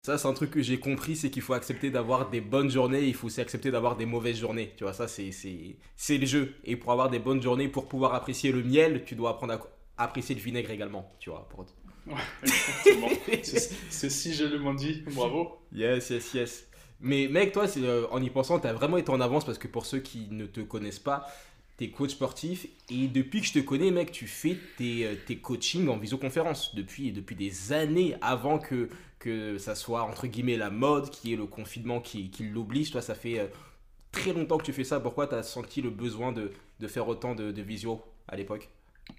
Ça, c'est un truc que j'ai compris, c'est qu'il faut accepter d'avoir des bonnes journées, il faut aussi accepter d'avoir des mauvaises journées. Tu vois, ça, c'est le jeu. Et pour avoir des bonnes journées, pour pouvoir apprécier le miel, tu dois apprendre à apprécier le vinaigre également. Tu vois, Ouais, exactement. C'est si joliment dit, bravo. Yes, yes, yes. Mais mec, toi, en y pensant, tu as vraiment été en avance parce que pour ceux qui ne te connaissent pas, tu es coach sportif et depuis que je te connais, mec, tu fais tes coachings en visioconférence depuis des années avant que ça soit entre guillemets la mode, qui est le confinement qui l'oblige. Toi, ça fait très longtemps que tu fais ça. Pourquoi tu as senti le besoin de faire autant de visio à l'époque?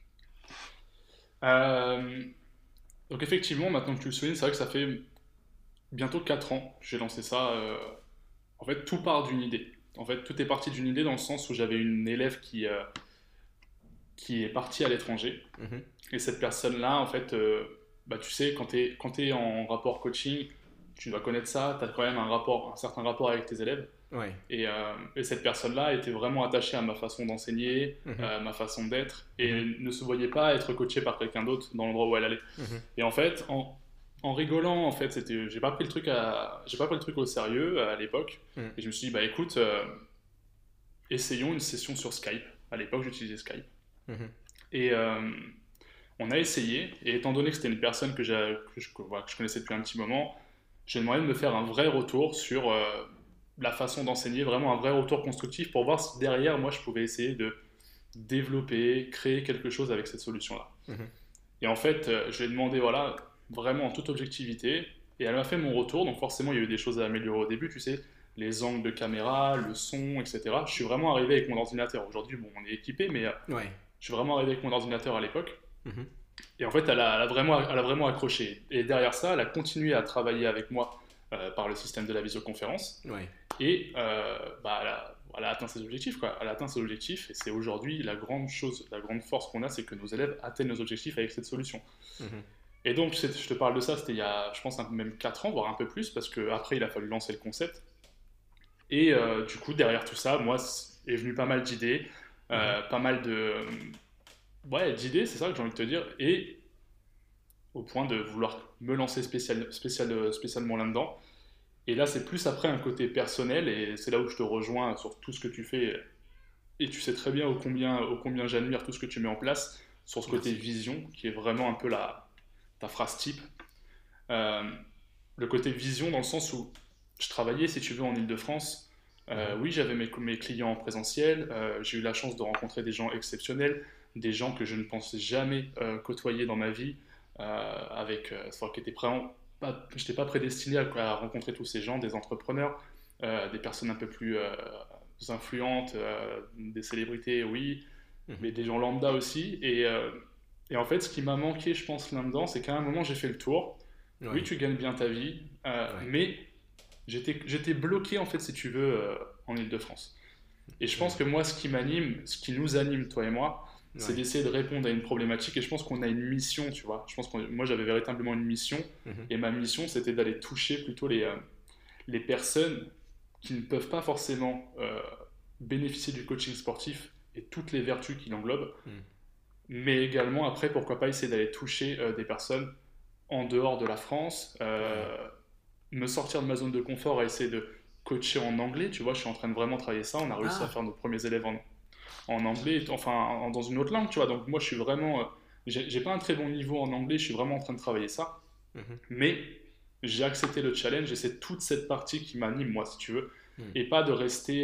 Euh, donc effectivement, maintenant que tu le soulignes, c'est vrai que ça fait bientôt 4 ans que j'ai lancé ça. En fait, tout part d'une idée. En fait, tout est parti d'une idée dans le sens où j'avais une élève qui est partie à l'étranger. Mhm. Et cette personne-là, en fait, bah, tu sais, quand tu es en rapport coaching, tu dois connaître ça, tu as quand même un certain rapport avec tes élèves. Ouais. Et cette personne-là était vraiment attachée à ma façon d'enseigner, Mhm. ma façon d'être, et Mhm. ne se voyait pas être coachée par quelqu'un d'autre dans l'endroit où elle allait. Mhm. Et en fait, en rigolant, en fait, j'ai pas pris le truc au sérieux à l'époque. Mhm. Et je me suis dit, bah écoute, essayons une session sur Skype. À l'époque, j'utilisais Skype. Mhm. Et on a essayé, et étant donné que c'était une personne voilà, que je connaissais depuis un petit moment, j'ai demandé de me faire un vrai retour sur la façon d'enseigner, vraiment un vrai retour constructif pour voir si derrière, moi, je pouvais essayer de développer, créer quelque chose avec cette solution-là. Mhm. Et en fait, je lui ai demandé, voilà, vraiment en toute objectivité, et elle m'a fait mon retour, donc forcément, il y a eu des choses à améliorer au début, tu sais, les angles de caméra, le son, etc. Je suis vraiment arrivé avec mon ordinateur. Aujourd'hui, bon, on est équipé, mais Ouais. je suis vraiment arrivé avec mon ordinateur à l'époque. Mhm. Et en fait, elle a vraiment accroché. Et derrière ça, elle a continué à travailler avec moi par le système de la visioconférence. Ouais. Et bah, elle a atteint ses objectifs, quoi. Elle a atteint ses objectifs. Et c'est aujourd'hui la grande chose, la grande force qu'on a, c'est que nos élèves atteignent nos objectifs avec cette solution. Mhm. Et donc, je te parle de ça, c'était il y a, je pense, même 4 ans, voire un peu plus, parce qu'après, il a fallu lancer le concept. Et du coup, derrière tout ça, moi, est venu pas mal d'idées, Mhm. pas mal de... Ouais, d'idées, c'est ça que j'ai envie de te dire. Et au point de vouloir me lancer spécialement là-dedans. Et là, c'est plus après un côté personnel, et c'est là où je te rejoins sur tout ce que tu fais. Et tu sais très bien ô combien j'admire tout ce que tu mets en place sur ce côté Merci. vision, qui est vraiment un peu ta phrase type. Euh, le côté vision dans le sens où je travaillais, si tu veux, en Ile-de-France. Mhm. Oui, j'avais mes clients en présentiel. J'ai eu la chance de rencontrer des gens exceptionnels, des gens que je ne pensais jamais côtoyer dans ma vie, soit qui étaient vraiment pas, je n'étais pas prédestiné à rencontrer tous ces gens, des entrepreneurs, des personnes un peu plus influentes, des célébrités, oui, Mhm. mais des gens lambda aussi. Et en fait, ce qui m'a manqué, je pense, là-dedans, c'est qu'à un moment, j'ai fait le tour. Oui, Ouais. tu gagnes bien ta vie, Ouais. mais j'étais bloqué, en fait, si tu veux, en Ile-de-France. Et je pense Mhm. que moi, ce qui m'anime, ce qui nous anime, toi et moi, c'est Ouais. d'essayer de répondre à une problématique. Et je pense qu'on a une mission, tu vois. Je pense que moi, j'avais véritablement une mission. Mhm. Et ma mission, c'était d'aller toucher plutôt les personnes qui ne peuvent pas forcément bénéficier du coaching sportif et toutes les vertus qu'il englobe, Mhm. mais également après, pourquoi pas essayer d'aller toucher des personnes en dehors de la France, Ouais. me sortir de ma zone de confort, à essayer de coacher en anglais, tu vois, je suis en train de vraiment travailler ça, on a réussi à Ah. faire nos premiers élèves en anglais, enfin dans une autre langue, tu vois, donc moi je suis vraiment, j'ai pas un très bon niveau en anglais, je suis vraiment en train de travailler ça, Mhm. mais j'ai accepté le challenge et c'est toute cette partie qui m'anime, moi, si tu veux, Mhm. et pas de rester...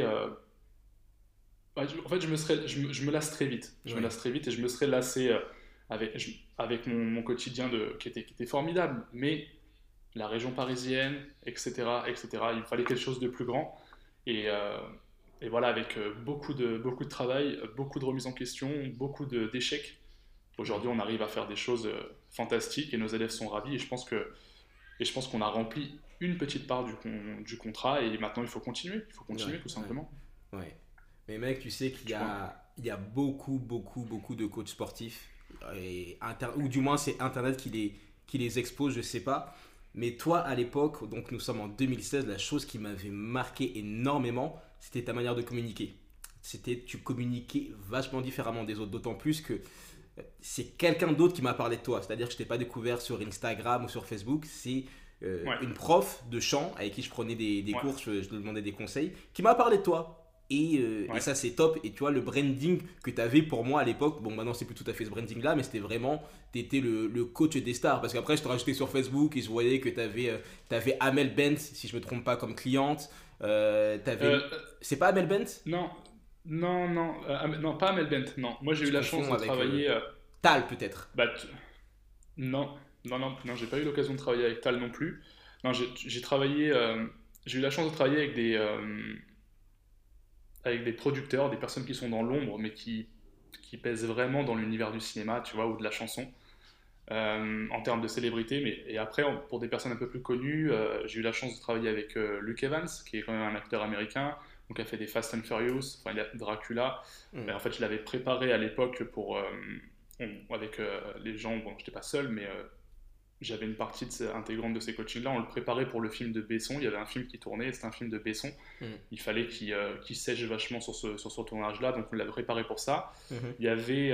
en fait, je me lasse très vite. Je me Ouais. lasse très vite et je me serais lassé avec mon quotidien qui était formidable. Mais la région parisienne, etc., etc., il me fallait quelque chose de plus grand. Et, euh, et voilà, avec beaucoup de travail, beaucoup de remises en question, d'échecs. Ouais. Aujourd'hui, on arrive à faire des choses fantastiques et nos élèves sont ravis. Et je pense qu'on a rempli une petite part du contrat et maintenant il faut Ouais. continuer tout Ouais. simplement. Ouais. Mais mec, tu sais qu'il y Tu vois. a, il y a beaucoup de coachs sportifs, ou du moins c'est Internet qui les expose, je sais pas. Mais toi, à l'époque, donc nous sommes en 2016, la chose qui m'avait marqué énormément, c'était ta manière de communiquer. Tu communiquais vachement différemment des autres, d'autant plus que c'est quelqu'un d'autre qui m'a parlé de toi. C'est-à-dire que je t'ai pas découvert sur Instagram ou sur Facebook, c'est Ouais, une prof de chant avec qui je prenais des ouais, cours, je lui demandais des conseils, qui m'a parlé de toi. Et ouais. ça, c'est top. Et tu vois, le branding que tu avais pour moi à l'époque, bon, maintenant, c'est plus tout à fait ce branding-là, mais c'était vraiment, tu étais le coach des stars. Parce qu'après, je te rajoutais sur Facebook et je voyais que tu avais Amel Bent, si je me trompe pas, comme cliente. Euh, C'est pas Amel Bent? non, non, non, pas Amel Bent, non. Moi, j'ai Je eu la chance confonds de avec travailler. Tal, peut-être. Bah, non, non, j'ai pas eu l'occasion de travailler avec Tal non plus. Non, j'ai travaillé. J'ai eu la chance de travailler avec des producteurs, des personnes qui sont dans l'ombre, mais qui pèsent vraiment dans l'univers du cinéma, tu vois, ou de la chanson, en termes de célébrité. Et après, pour des personnes un peu plus connues, j'ai eu la chance de travailler avec Luke Evans, qui est quand même un acteur américain, donc il a fait des Fast and Furious, enfin, il a Dracula. Hmm. Et en fait, je l'avais préparé à l'époque pour, avec les gens, bon, j'étais pas seul, mais j'avais une partie intégrante de ces coachings-là. On le préparait pour le film de Besson. Il y avait un film qui tournait, c'était un film de Besson. Hmm. Il fallait qu'il sèche vachement sur ce tournage-là, donc on l'avait préparé pour ça. Mhm. Il y avait.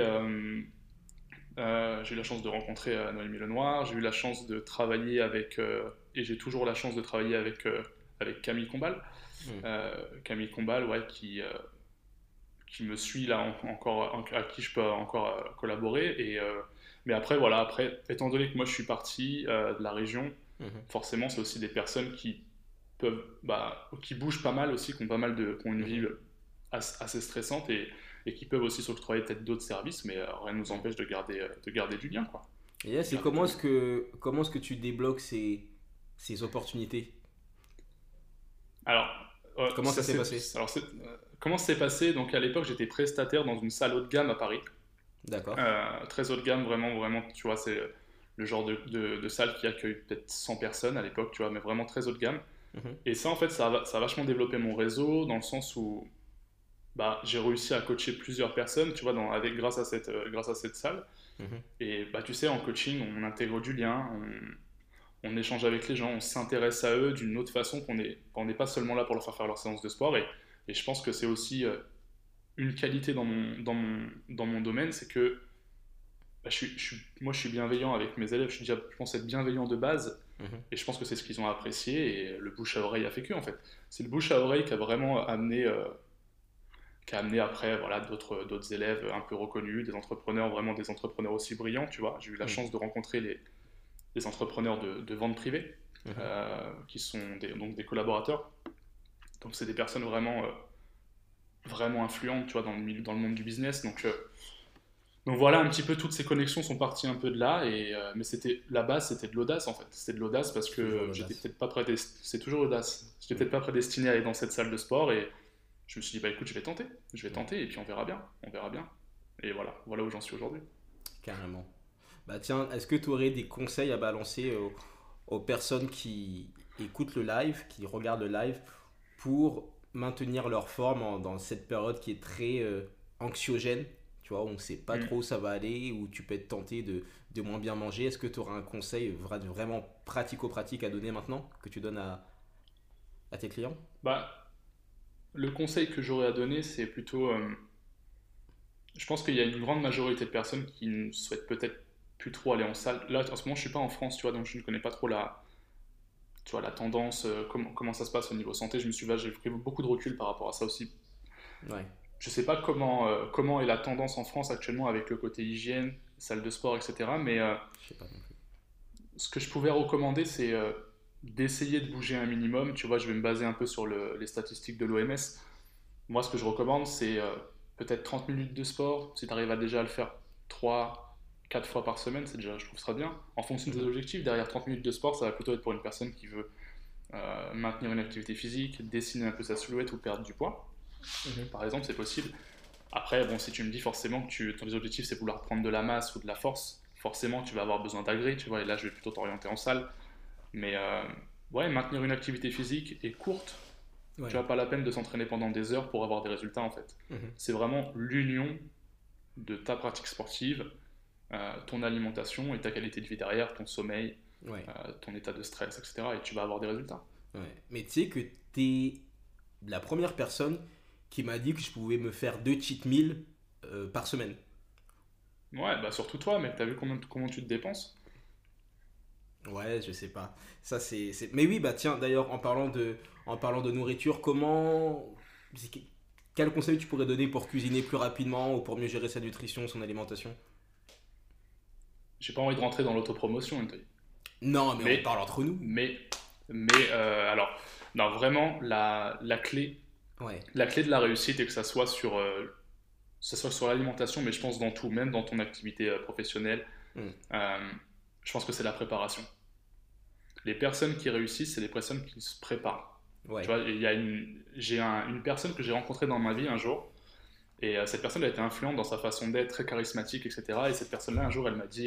J'ai eu la chance de rencontrer Noémie Lenoir, j'ai eu la chance de travailler avec. Et j'ai toujours la chance de travailler avec Camille Combal. Hmm. Camille Combal, ouais, qui me suit là encore, à qui je peux encore collaborer. Mais après, voilà, après, étant donné que moi je suis parti de la région, Mhm. forcément, c'est aussi des personnes qui peuvent, qui bougent pas mal aussi, qui ont une vie Mhm. assez stressante et qui peuvent aussi s'octroyer peut-être d'autres services, mais rien ne nous empêche de garder du lien, quoi. Et là, De c'est garder du lien. comment est-ce que tu débloques ces opportunités? Alors, Comment ça s'est passé? comment ça s'est passé? Donc à l'époque, j'étais prestataire dans une salle haut de gamme à Paris. D'accord. Très haut de gamme, vraiment, vraiment, tu vois, c'est le genre de salle qui accueille peut-être 100 personnes à l'époque, tu vois, mais vraiment très haut de gamme. Mhm. Et ça, en fait, ça a vachement développé mon réseau dans le sens où j'ai réussi à coacher plusieurs personnes, tu vois, grâce à cette salle. Mhm. Et tu sais, en coaching, on intègre du lien, on échange avec les gens, on s'intéresse à eux d'une autre façon qu'on n'est pas seulement là pour leur faire leur séance de sport. Et je pense que c'est aussi une qualité dans mon domaine, c'est que moi je suis bienveillant avec mes élèves, je pense être bienveillant de base, Mhm. et je pense que c'est ce qu'ils ont apprécié, et le bouche à oreille a fait que, en fait. C'est le bouche à oreille qui a vraiment qui a amené après voilà, d'autres élèves un peu reconnus, des entrepreneurs, vraiment des entrepreneurs aussi brillants, tu vois. J'ai eu la Mhm. chance de rencontrer les entrepreneurs de vente privée, Mhm. qui sont donc des collaborateurs. Donc c'est des personnes vraiment, vraiment influentes, tu vois, dans le monde du business. Donc voilà, un petit peu toutes ces connexions sont parties un peu de là, mais la base, c'était de l'audace en fait. C'était de l'audace parce C'est toujours que j'étais l'audace. peut-être pas prédestiné, c'est toujours l'audace. J'étais Mhm. peut-être pas prédestiné à aller dans cette salle de sport et je me suis dit, bah écoute, je vais Mhm. tenter et puis on verra bien. Et voilà où j'en suis aujourd'hui. Carrément. Bah tiens, est-ce que tu aurais des conseils à balancer aux personnes qui écoutent le live, qui regardent le live, pour maintenir leur forme dans cette période qui est très anxiogène, tu vois, où on ne sait pas trop Hmm. où ça va aller, où tu peux être tenté de moins bien manger. Est-ce que tu auras un conseil vraiment pratico-pratique à donner maintenant, que tu donnes à tes clients? Bah, le conseil que j'aurais à donner, c'est plutôt, je pense qu'il y a une grande majorité de personnes qui ne souhaitent peut-être plus trop aller en salle. Là, en ce moment, je suis pas en France, tu vois, donc je ne connais pas trop tu vois, la tendance, comment ça se passe au niveau santé. J'ai pris beaucoup de recul par rapport à ça aussi. Ouais, Je sais pas comment est la tendance en France actuellement avec le côté hygiène, salle de sport, etc. Mais je sais pas non plus. ce que je pouvais recommander, c'est d'essayer de bouger un minimum. Tu vois, je vais me baser un peu sur les statistiques de l'OMS. Moi, ce que je recommande, c'est peut-être 30 minutes de sport. Si tu arrives à déjà le faire 3 4 fois par semaine, c'est déjà, je trouve, ça sera bien. En fonction de tes Mhm. objectifs, derrière 30 minutes de sport, ça va plutôt être pour une personne qui veut maintenir une activité physique, dessiner un peu sa silhouette ou perdre du poids. Mhm. Par exemple, c'est possible. Après, bon, si tu me dis forcément que ton objectif c'est vouloir prendre de la masse ou de la force, forcément tu vas avoir besoin d'agré, tu vois, et là je vais plutôt t'orienter en salle. Mais ouais, maintenir une activité physique est courte, tu Ouais. n'as pas la peine de s'entraîner pendant des heures pour avoir des résultats en fait. Mhm. C'est vraiment l'union de ta pratique sportive, ton alimentation et ta qualité de vie derrière, ton sommeil, Ouais. ton état de stress, etc. Et tu vas avoir des résultats. Ouais. Mais tu sais que t'es la première personne qui m'a dit que je pouvais me faire 2 cheat meals par semaine. Ouais, bah surtout toi, mec, t'as vu comment tu te dépenses? Ouais, je sais pas. Ça, Mais oui, bah tiens, d'ailleurs, en parlant de nourriture, quel conseil tu pourrais donner pour cuisiner plus rapidement ou pour mieux gérer sa nutrition, son alimentation? J'ai pas envie de rentrer dans l'autopromotion, Anthony. Non, mais on Mais, parle entre nous. mais, alors, non, vraiment, Ouais. la clé de la réussite est que ça soit sur l'alimentation, mais je pense dans tout, même dans ton activité professionnelle, Hmm. euh, je pense que c'est la préparation. Les personnes qui réussissent, c'est les personnes qui se préparent. Tu Ouais. vois, une personne que j'ai rencontrée dans ma vie un jour, et cette personne a été influente dans sa façon d'être, très charismatique, etc. Et cette personne-là, un jour, elle m'a dit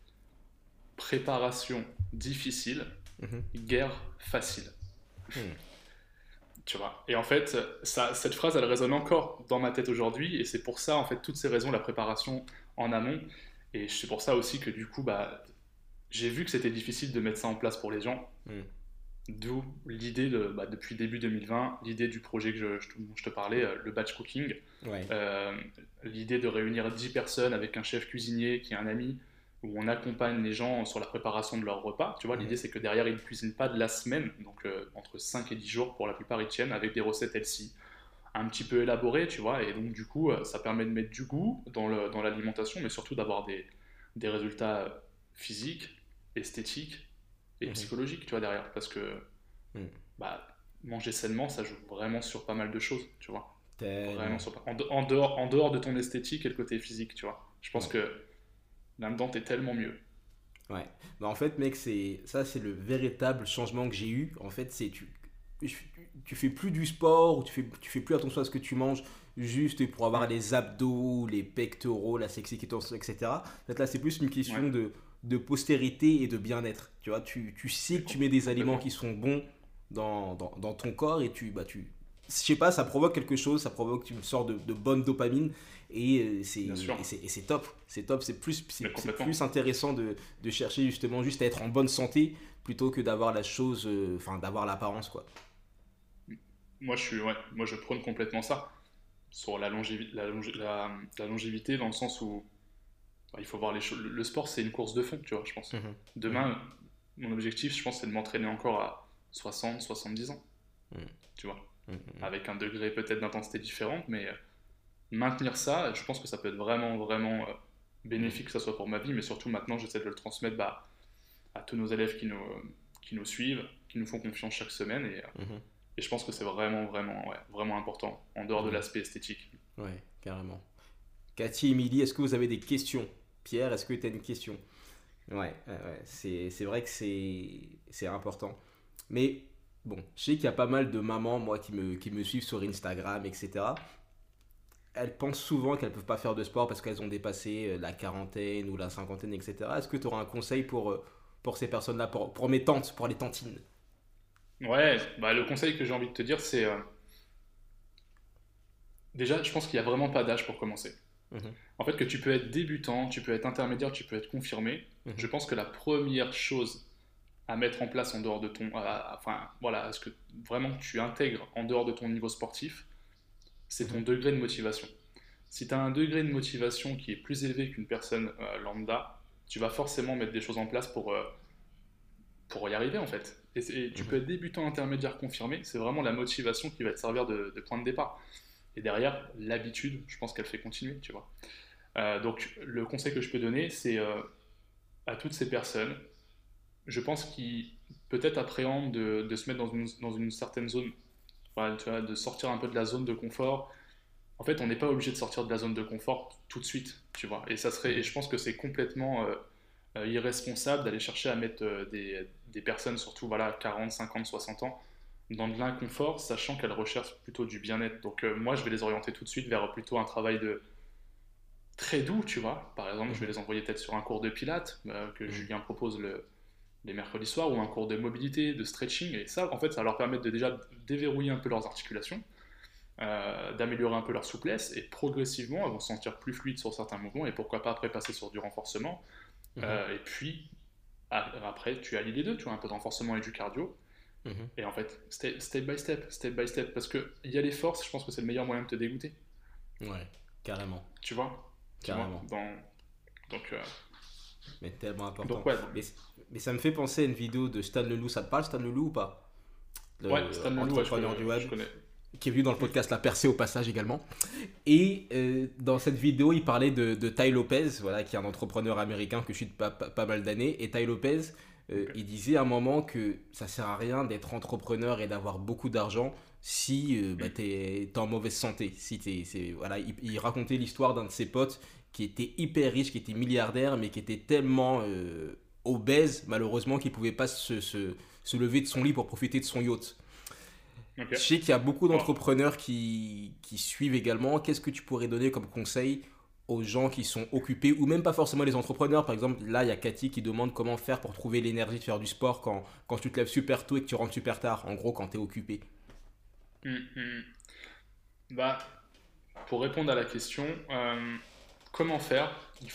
préparation difficile, Mhm. guerre facile. Hmm. Tu vois. Et en fait, cette phrase, elle résonne encore dans ma tête aujourd'hui, et c'est pour ça, en fait, toutes ces raisons, la préparation en amont. Et c'est pour ça aussi que du coup, bah, j'ai vu que c'était difficile de mettre ça en place pour les gens. Hmm. D'où l'idée depuis début 2020, l'idée du projet dont je te parlais, le batch cooking. Ouais. Euh, L'idée de réunir 10 personnes avec un chef cuisinier qui est un ami, où on accompagne les gens sur la préparation de leur repas. Tu vois, l'idée Mhm. c'est que derrière ils ne cuisinent pas de la semaine, donc entre 5 et 10 jours pour la plupart ils tiennent avec des recettes healthy, un petit peu élaborées, tu vois, et donc du coup ça permet de mettre du goût dans l'alimentation, mais surtout d'avoir des résultats physiques, esthétiques et Mhm. psychologiques, tu vois, derrière, parce que Hmm. bah, manger sainement ça joue vraiment sur pas mal de choses, tu vois. Vraiment Tellement. en dehors de ton esthétique et le côté physique, tu vois. Je pense Ouais. que là-dedans, t'es tellement mieux. Ouais. Bah en fait, mec, c'est le véritable changement que j'ai eu. En fait, tu fais plus du sport ou tu fais plus attention à ce que tu manges juste pour avoir Mm. les abdos, les pectoraux, la sexy-kitance, etc. En fait, là, c'est plus une Ouais, question de postérité et de bien-être. Tu vois, tu sais mais que tu mets des aliments qui complètement. sont bons dans ton corps et je sais pas, ça provoque quelque chose, ça provoque une sorte de bonne dopamine et Bien sûr, c'est top. C'est top, mais c'est complètement. plus intéressant de chercher justement juste à être en bonne santé plutôt que d'avoir la chose, enfin d'avoir l'apparence quoi. Moi, je prône complètement ça sur la longévité dans le sens où il faut voir les choses. Le sport, c'est une course de fond, tu vois, je pense. Mhm. Mhm. Demain, mon objectif, je pense, c'est de m'entraîner encore à 60, 70 ans, Mhm. tu vois, Mhm. avec un degré peut-être d'intensité différente, mais maintenir ça, je pense que ça peut être vraiment, vraiment Mhm. bénéfique, que ce soit pour ma vie, mais surtout maintenant, j'essaie de le transmettre à tous nos élèves qui nous suivent, qui nous font confiance chaque semaine. Mhm. Et je pense que c'est vraiment, vraiment, ouais, vraiment important, en dehors de Mhm. l'aspect esthétique. Ouais, carrément. Cathy, Émilie, est-ce que vous avez des questions? Pierre, est-ce que tu as une question? Ouais, c'est vrai que c'est important. Mais bon, je sais qu'il y a pas mal de mamans, moi, qui me suivent sur Instagram, etc. Elles pensent souvent qu'elles peuvent pas faire de sport parce qu'elles ont dépassé la quarantaine ou la cinquantaine, etc. Est-ce que tu auras un conseil pour ces personnes-là, pour mes tantes, pour les tantines? Ouais, bah, le conseil que j'ai envie de te dire, c'est déjà, je pense qu'il n'y a vraiment pas d'âge pour commencer. Mhm, En fait, que tu peux être débutant, tu peux être intermédiaire, tu peux être confirmé. Je mhm, pense que la première chose à mettre en place en dehors de enfin, voilà, ce que vraiment tu intègres en dehors de ton niveau sportif, c'est ton mhm, degré de motivation. Si tu as un degré de motivation qui est plus élevé qu'une personne lambda, tu vas forcément mettre des choses en place pour y arriver en fait. Et tu peux mhm, être débutant, intermédiaire, confirmé, c'est vraiment la motivation qui va te servir de point de départ. Et derrière, l'habitude, je pense qu'elle fait continuer, tu vois. Donc le conseil que je peux donner, c'est à toutes ces personnes, je pense qu'ils peut-être appréhendent de se mettre dans une certaine zone, enfin, tu vois, de sortir un peu de la zone de confort. En fait, on n'est pas obligé de sortir de la zone de confort tout de suite, tu vois. Et mhm, je pense que c'est complètement irresponsable d'aller chercher à mettre des personnes, surtout voilà, 40, 50, 60 ans, dans de l'inconfort, sachant qu'elles recherchent plutôt du bien-être. Donc moi, je vais les orienter tout de suite vers plutôt un travail de très doux, tu vois. Par exemple, je vais mhm, les envoyer peut-être sur un cours de pilates que mhm, Julien propose les mercredis soirs, ou un cours de mobilité, de stretching. Et ça, en fait, ça va leur permettre de déjà déverrouiller un peu leurs articulations, d'améliorer un peu leur souplesse, et progressivement, elles vont se sentir plus fluides sur certains mouvements, et pourquoi pas après passer sur du renforcement. mhm, Et puis, après, tu allies les deux, tu vois, un peu de renforcement et du cardio. mhm. Et en fait, step by step, parce que y a les forces, je pense que c'est le meilleur moyen de te dégoûter, Ouais, carrément, tu vois, carrément. donc, Mais tellement important. donc ouais, Mais Mais ça me fait penser à une vidéo de Stan Leloup. Ça te parle, Stan Leloup, ou pas? Ouais, Stan Leloup, ouais, Entrepreneur du web, je connais. qui est venu dans le podcast La Percée au passage également. Et dans cette vidéo, il parlait de Tai Lopez, voilà, qui est un entrepreneur américain que je suis depuis pas mal d'années. Et Tai Lopez, Ok. il disait à un moment que ça sert à rien d'être entrepreneur et d'avoir beaucoup d'argent si t'es en mauvaise santé. Si voilà, il racontait l'histoire d'un de ses potes qui était hyper riche, qui était milliardaire, mais qui était tellement obèse, malheureusement, qu'il pouvait pas se lever de son lit pour profiter de son yacht. Ok. Je sais qu'il y a beaucoup Bon. d'entrepreneurs qui suivent également. Qu'est-ce que tu pourrais donner comme conseil aux gens qui sont occupés, ou même pas forcément les entrepreneurs? Par exemple, là, il y a Cathy qui demande comment faire pour trouver l'énergie de faire du sport quand tu te lèves super tôt et que tu rentres super tard. En gros, quand tu es occupé. Hum, hum. Bah, pour répondre à la question, comment faire?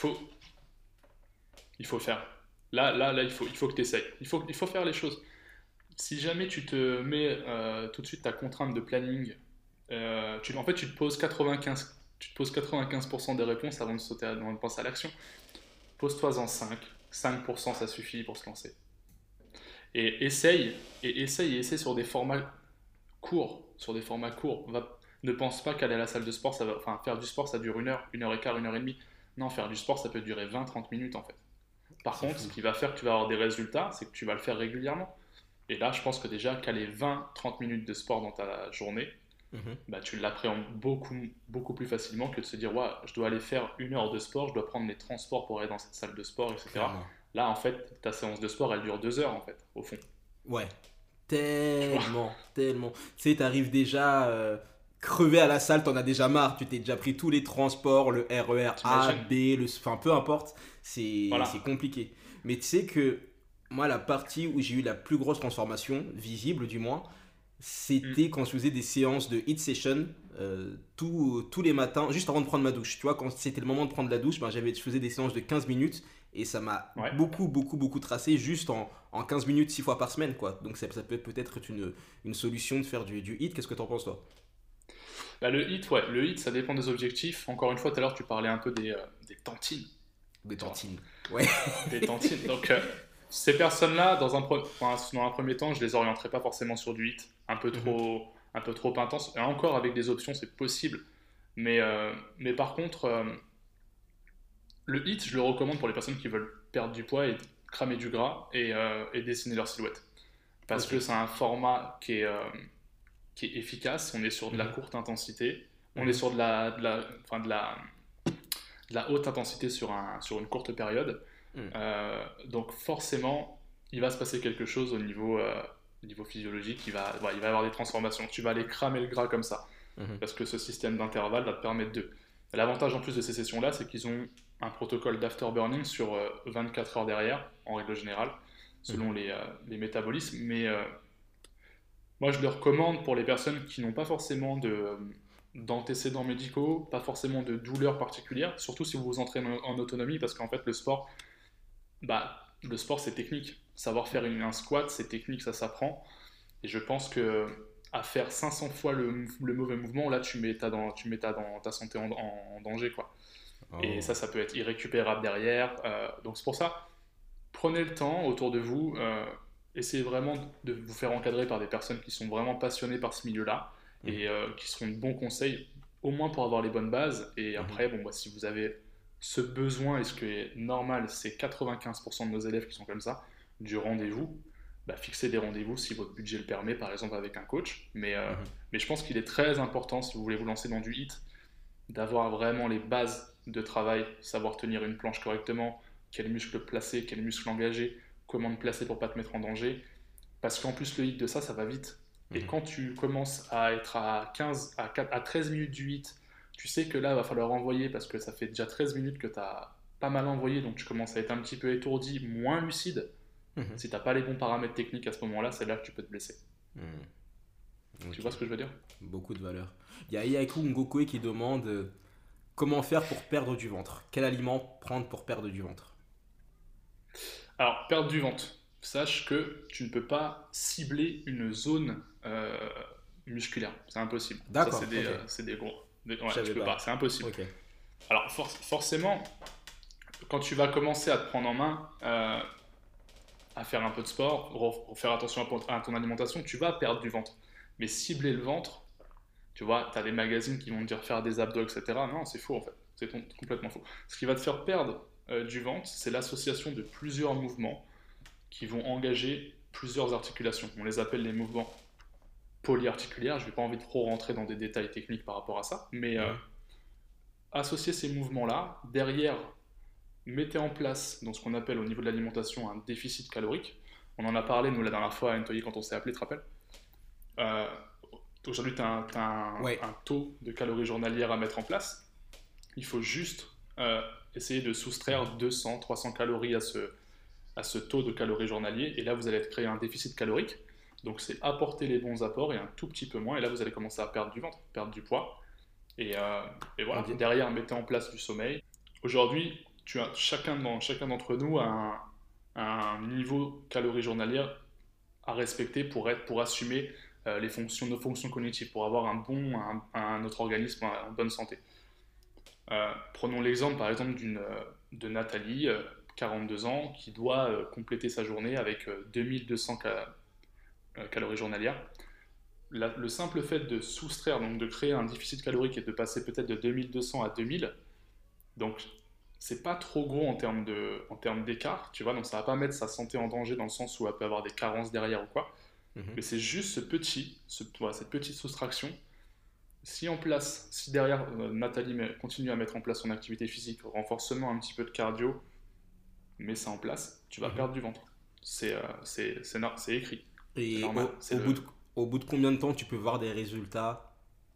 Il faut faire. Là, il faut que tu essayes. Il faut faire les choses. Si jamais tu te mets tout de suite ta contrainte de planning, en fait, tu te poses 95% des réponses avant de penser à l'action. Pose-toi en 5. 5% ça suffit pour se lancer. Et essaye sur des formats courts. Ne pense pas qu'aller à la salle de sport, enfin, faire du sport, ça dure 1 heure et quart, 1 heure et demie. Non, faire du sport, ça peut durer 20-30 minutes en fait. Par C'est contre, ce fou. qui va faire que tu vas avoir des résultats, c'est que tu vas le faire régulièrement. Et là, je pense que déjà, caler 20-30 minutes de sport dans ta journée, Mhm. bah, tu l'appréhendes beaucoup, beaucoup plus facilement que de se dire, ouais, je dois aller faire 1 heure de sport, je dois prendre les transports pour aller dans cette salle de sport, etc. Clairement. Là, en fait, ta séance de sport, elle dure 2 heures, en fait, au fond. Ouais. Tu vois? Tellement, tellement. Tu sais, t'arrives déjà crevé à la salle, t'en as déjà marre. Tu t'es déjà pris tous les transports, le RER A, T'imagines? B, enfin peu importe. C'est Voilà. compliqué. Mais tu sais que moi, la partie où j'ai eu la plus grosse transformation, visible du moins, Mm. c'était quand je faisais des séances de hit session tous les matins, juste avant de prendre ma douche. Tu vois, quand c'était le moment de prendre la douche, ben, je faisais des séances de 15 minutes et ça m'a Ouais. beaucoup, beaucoup, beaucoup tracé juste en 15 minutes 6 fois par semaine, quoi. Donc ça peut peut-être être une solution de faire du hit. Qu'est-ce que t'en penses, toi? Bah, le hit, ouais, le hit, ça dépend des objectifs. Encore une fois, tout à l'heure, tu parlais un peu des tantines, Des tu vois. tantines. Ouais. Des tantines. Donc, ces personnes-là, enfin, dans un premier temps, je les orienterai pas forcément sur du hit, Mhm, un peu trop intense. Et encore, avec des options, c'est possible. Mais par contre, le hit, je le recommande pour les personnes qui veulent perdre du poids et cramer du gras et dessiner leur silhouette. Parce ok. que c'est un format qui est efficace. On est sur de la Mhm, courte intensité. On est mhm, sur enfin, de la haute intensité sur une courte période. mhm, Donc forcément, il va se passer quelque chose au niveau physiologique. Il va y avoir des transformations. Tu vas aller cramer le gras comme ça. mhm, Parce que ce système d'intervalle va te permettre de. L'avantage en plus de ces sessions-là, c'est qu'ils ont un protocole d'afterburning sur 24 heures derrière, en règle générale, selon mhm, les métabolismes. Mais moi, je le recommande pour les personnes qui n'ont pas forcément d'antécédents médicaux, pas forcément de douleurs particulières, surtout si vous vous entraînez en autonomie, parce qu'en fait, le sport, c'est technique. Savoir faire un squat, c'est technique, ça s'apprend. Et je pense que à faire 500 fois le mauvais mouvement, là, ta santé en danger, quoi. Et oh, ça peut être irrécupérable derrière. Donc c'est pour ça, prenez le temps autour de vous, essayez vraiment de vous faire encadrer par des personnes qui sont vraiment passionnées par ce milieu-là mhm, et qui seront de bons conseils, au moins pour avoir les bonnes bases. Et mhm, après, bon, bah, si vous avez ce besoin, et ce qui est normal, c'est 95% de nos élèves qui sont comme ça, du rendez-vous, bah, fixez des rendez-vous si votre budget le permet, par exemple avec un coach. mhm, Mais je pense qu'il est très important, si vous voulez vous lancer dans du hit, d'avoir vraiment les bases de travail, savoir tenir une planche correctement, quel muscle placer, quel muscle engager, comment te placer pour pas te mettre en danger. Parce qu'en plus, le hit de ça, ça va vite. Et mhm. quand tu commences à être à 15, à 13 minutes du hit, tu sais que là, il va falloir envoyer parce que ça fait déjà 13 minutes que tu as pas mal envoyé, donc tu commences à être un petit peu étourdi, moins lucide. Mhm. Si tu n'as pas les bons paramètres techniques à ce moment-là, c'est là que tu peux te blesser. Mhm. Tu Ok, vois ce que je veux dire? beaucoup de valeur. Il y a Yaku Ngokwe qui demande comment faire pour perdre du ventre. Quel aliment prendre pour perdre du ventre? Alors, perdre du ventre. Sache que tu ne peux pas cibler une zone musculaire. C'est impossible. Ça, D'accord, ok. c'est des gros. Je Ouais, tu savais peux pas. pas. C'est impossible. Ok. Alors, forcément, quand tu vas commencer à te prendre en main, à faire un peu de sport, faire attention à ton alimentation, tu vas perdre du ventre. Mais cibler le ventre, tu vois, tu as des magazines qui vont te dire faire des abdos, etc. Non, c'est faux en fait. C'est complètement faux. Ce qui va te faire perdre du ventre, c'est l'association de plusieurs mouvements qui vont engager plusieurs articulations. On les appelle les mouvements polyarticulaires. Je n'ai pas envie de trop rentrer dans des détails techniques par rapport à ça, mais Mhm. associer ces mouvements-là, derrière, mettez en place, dans ce qu'on appelle au niveau de l'alimentation, un déficit calorique. On en a parlé, nous, la dernière fois à Ntoyi, quand on s'est appelé, tu te rappelles. Euh, Aujourd'hui, tu as, Ouais. un taux de calories journalières à mettre en place. Il faut juste essayer de soustraire 200, 300 calories à ce taux de calories journalier. Et là, vous allez créer un déficit calorique. Donc, c'est apporter les bons apports et un tout petit peu moins. Et là, vous allez commencer à perdre du ventre, perdre du poids. Et, euh, et voilà, Ok. derrière, mettez en place du sommeil. Aujourd'hui, chacun d'entre nous a un niveau calories journalière à respecter pour assumer nos fonctions cognitives, pour avoir notre organisme en bonne santé. Prenons l'exemple par exemple de Nathalie, 42 ans, qui doit compléter sa journée avec 2200 calories journalières. Le simple fait de soustraire, donc de créer un déficit calorique et de passer peut-être de 2200 à 2000, donc c'est pas trop gros en termes d'écart, tu vois, donc ça va pas mettre sa santé en danger dans le sens où elle peut avoir des carences derrière ou quoi, Mhm. mais c'est juste voilà, cette petite soustraction. Si derrière Nathalie continue à mettre en place son activité physique, renforcement, un petit peu de cardio, mets ça en place, tu vas Mhm. perdre du ventre. C'est écrit, c'est Et normal. au bout de combien de temps tu peux voir des résultats?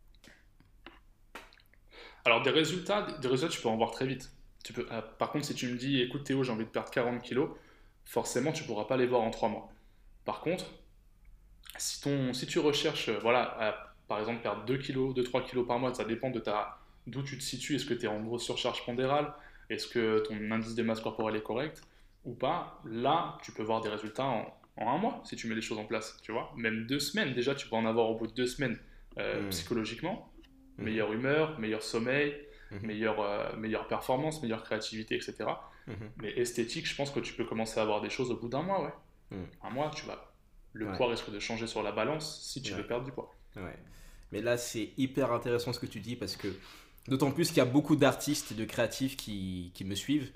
Alors des résultats, tu peux en voir très vite. Par contre, si tu me dis, écoute Théo, j'ai envie de perdre 40 kilos, forcément, tu ne pourras pas les voir en 3 mois. Par contre, si tu recherches, voilà, par exemple, perdre 2 kilos, 2-3 kilos par mois, ça dépend d'où tu te situes. Est-ce que tu es en grosse surcharge pondérale? Est-ce que ton indice de masse corporelle est correct ou pas? Là, tu peux voir des résultats en un mois si tu mets les choses en place, tu vois. Même 2 semaines, déjà, tu peux en avoir au bout de 2 semaines Mhm. psychologiquement. Mhm. Meilleure humeur, meilleur sommeil, Mhm. meilleure performance, meilleure créativité, etc. Mhm. Mais esthétique, je pense que tu peux commencer à avoir des choses au bout d'un mois, ouais. Mhm. Un mois, le Ouais. poids risque de changer sur la balance si tu Ouais. veux perdre du poids. Ouais. Mais là, c'est hyper intéressant ce que tu dis parce que d'autant plus qu'il y a beaucoup d'artistes et de créatifs qui me suivent.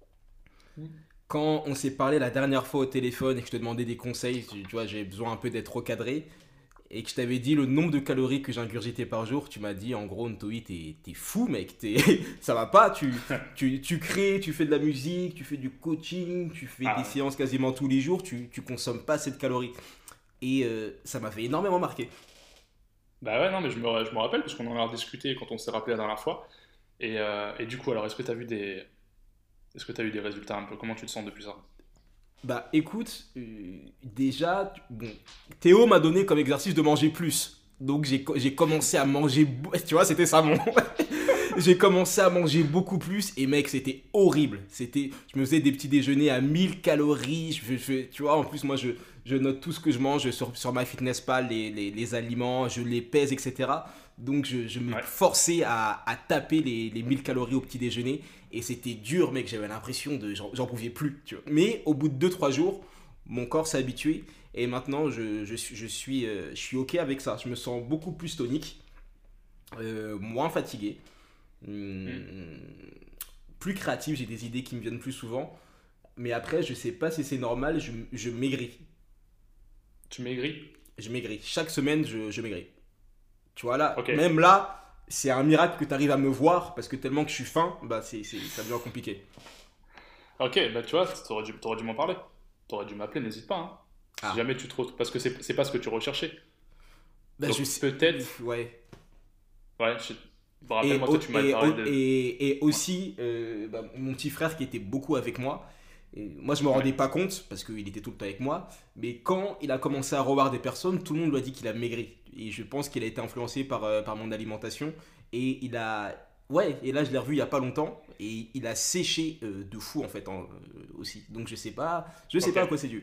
Quand on s'est parlé la dernière fois au téléphone et que je te demandais des conseils, tu vois, j'ai besoin un peu d'être recadré, et que je t'avais dit le nombre de calories que j'ingurgitais par jour, tu m'as dit en gros, Ntoi, t'es fou, mec, ça va pas, tu crées, tu fais de la musique, tu fais du coaching, tu fais des Ah, séances quasiment tous les jours, tu consommes pas cette calorie. Et ça m'a fait énormément marquer. bah ouais, non, mais je me rappelle parce qu'on en a discuté quand on s'est rappelé la dernière fois. Et du coup, alors, est-ce que tu as eu des résultats un peu? Comment tu te sens depuis ça? Bah écoute, déjà, bon, Théo m'a donné comme exercice de manger plus. Donc j'ai commencé à manger, tu vois, c'était ça mon, j'ai commencé à manger beaucoup plus et mec, c'était horrible. Je me faisais des petits déjeuners à 1000 calories. Tu vois, en plus, moi, je note tout ce que je mange sur MyFitnessPal, les aliments, je les pèse, etc. Donc, je me Ouais. forçais à taper les 1000 calories au petit déjeuner. Et c'était dur, mec. J'avais l'impression j'en pouvais plus. Tu vois. Mais au bout de 2 3 jours, mon corps s'est habitué. Et maintenant, je suis OK avec ça. Je me sens beaucoup plus tonique, moins fatigué. Hmm. Hum, Plus créatif, j'ai des idées qui me viennent plus souvent. Mais après, je sais pas si c'est normal, je maigris. Tu maigris? Je maigris. Chaque semaine, je maigris. Tu vois là, Ok. même là, c'est un miracle que tu arrives à me voir parce que tellement que je suis faim, bah ça devient compliqué. Ok, bah tu vois, t'aurais dû m'en parler. T'aurais dû m'appeler, n'hésite pas, hein. Si Ah, jamais tu te retrouves. Parce que c'est pas ce que tu recherchais. bah je Donc sais. peut-être. Ouais. Ouais, bon, rappelle-moi, toi, tu m'avais parlé de. Et Ouais. aussi, bah, mon petit frère qui était beaucoup avec moi, et moi je me Ouais. rendais pas compte parce qu'il était tout le temps avec moi, mais quand il a commencé à revoir des personnes, tout le monde lui a dit qu'il a maigri. Et je pense qu'il a été influencé par mon alimentation. Et il a. Ouais, et là je l'ai revu il y a pas longtemps, et il a séché de fou en fait aussi. Donc je sais Ok. pas à quoi c'est dû.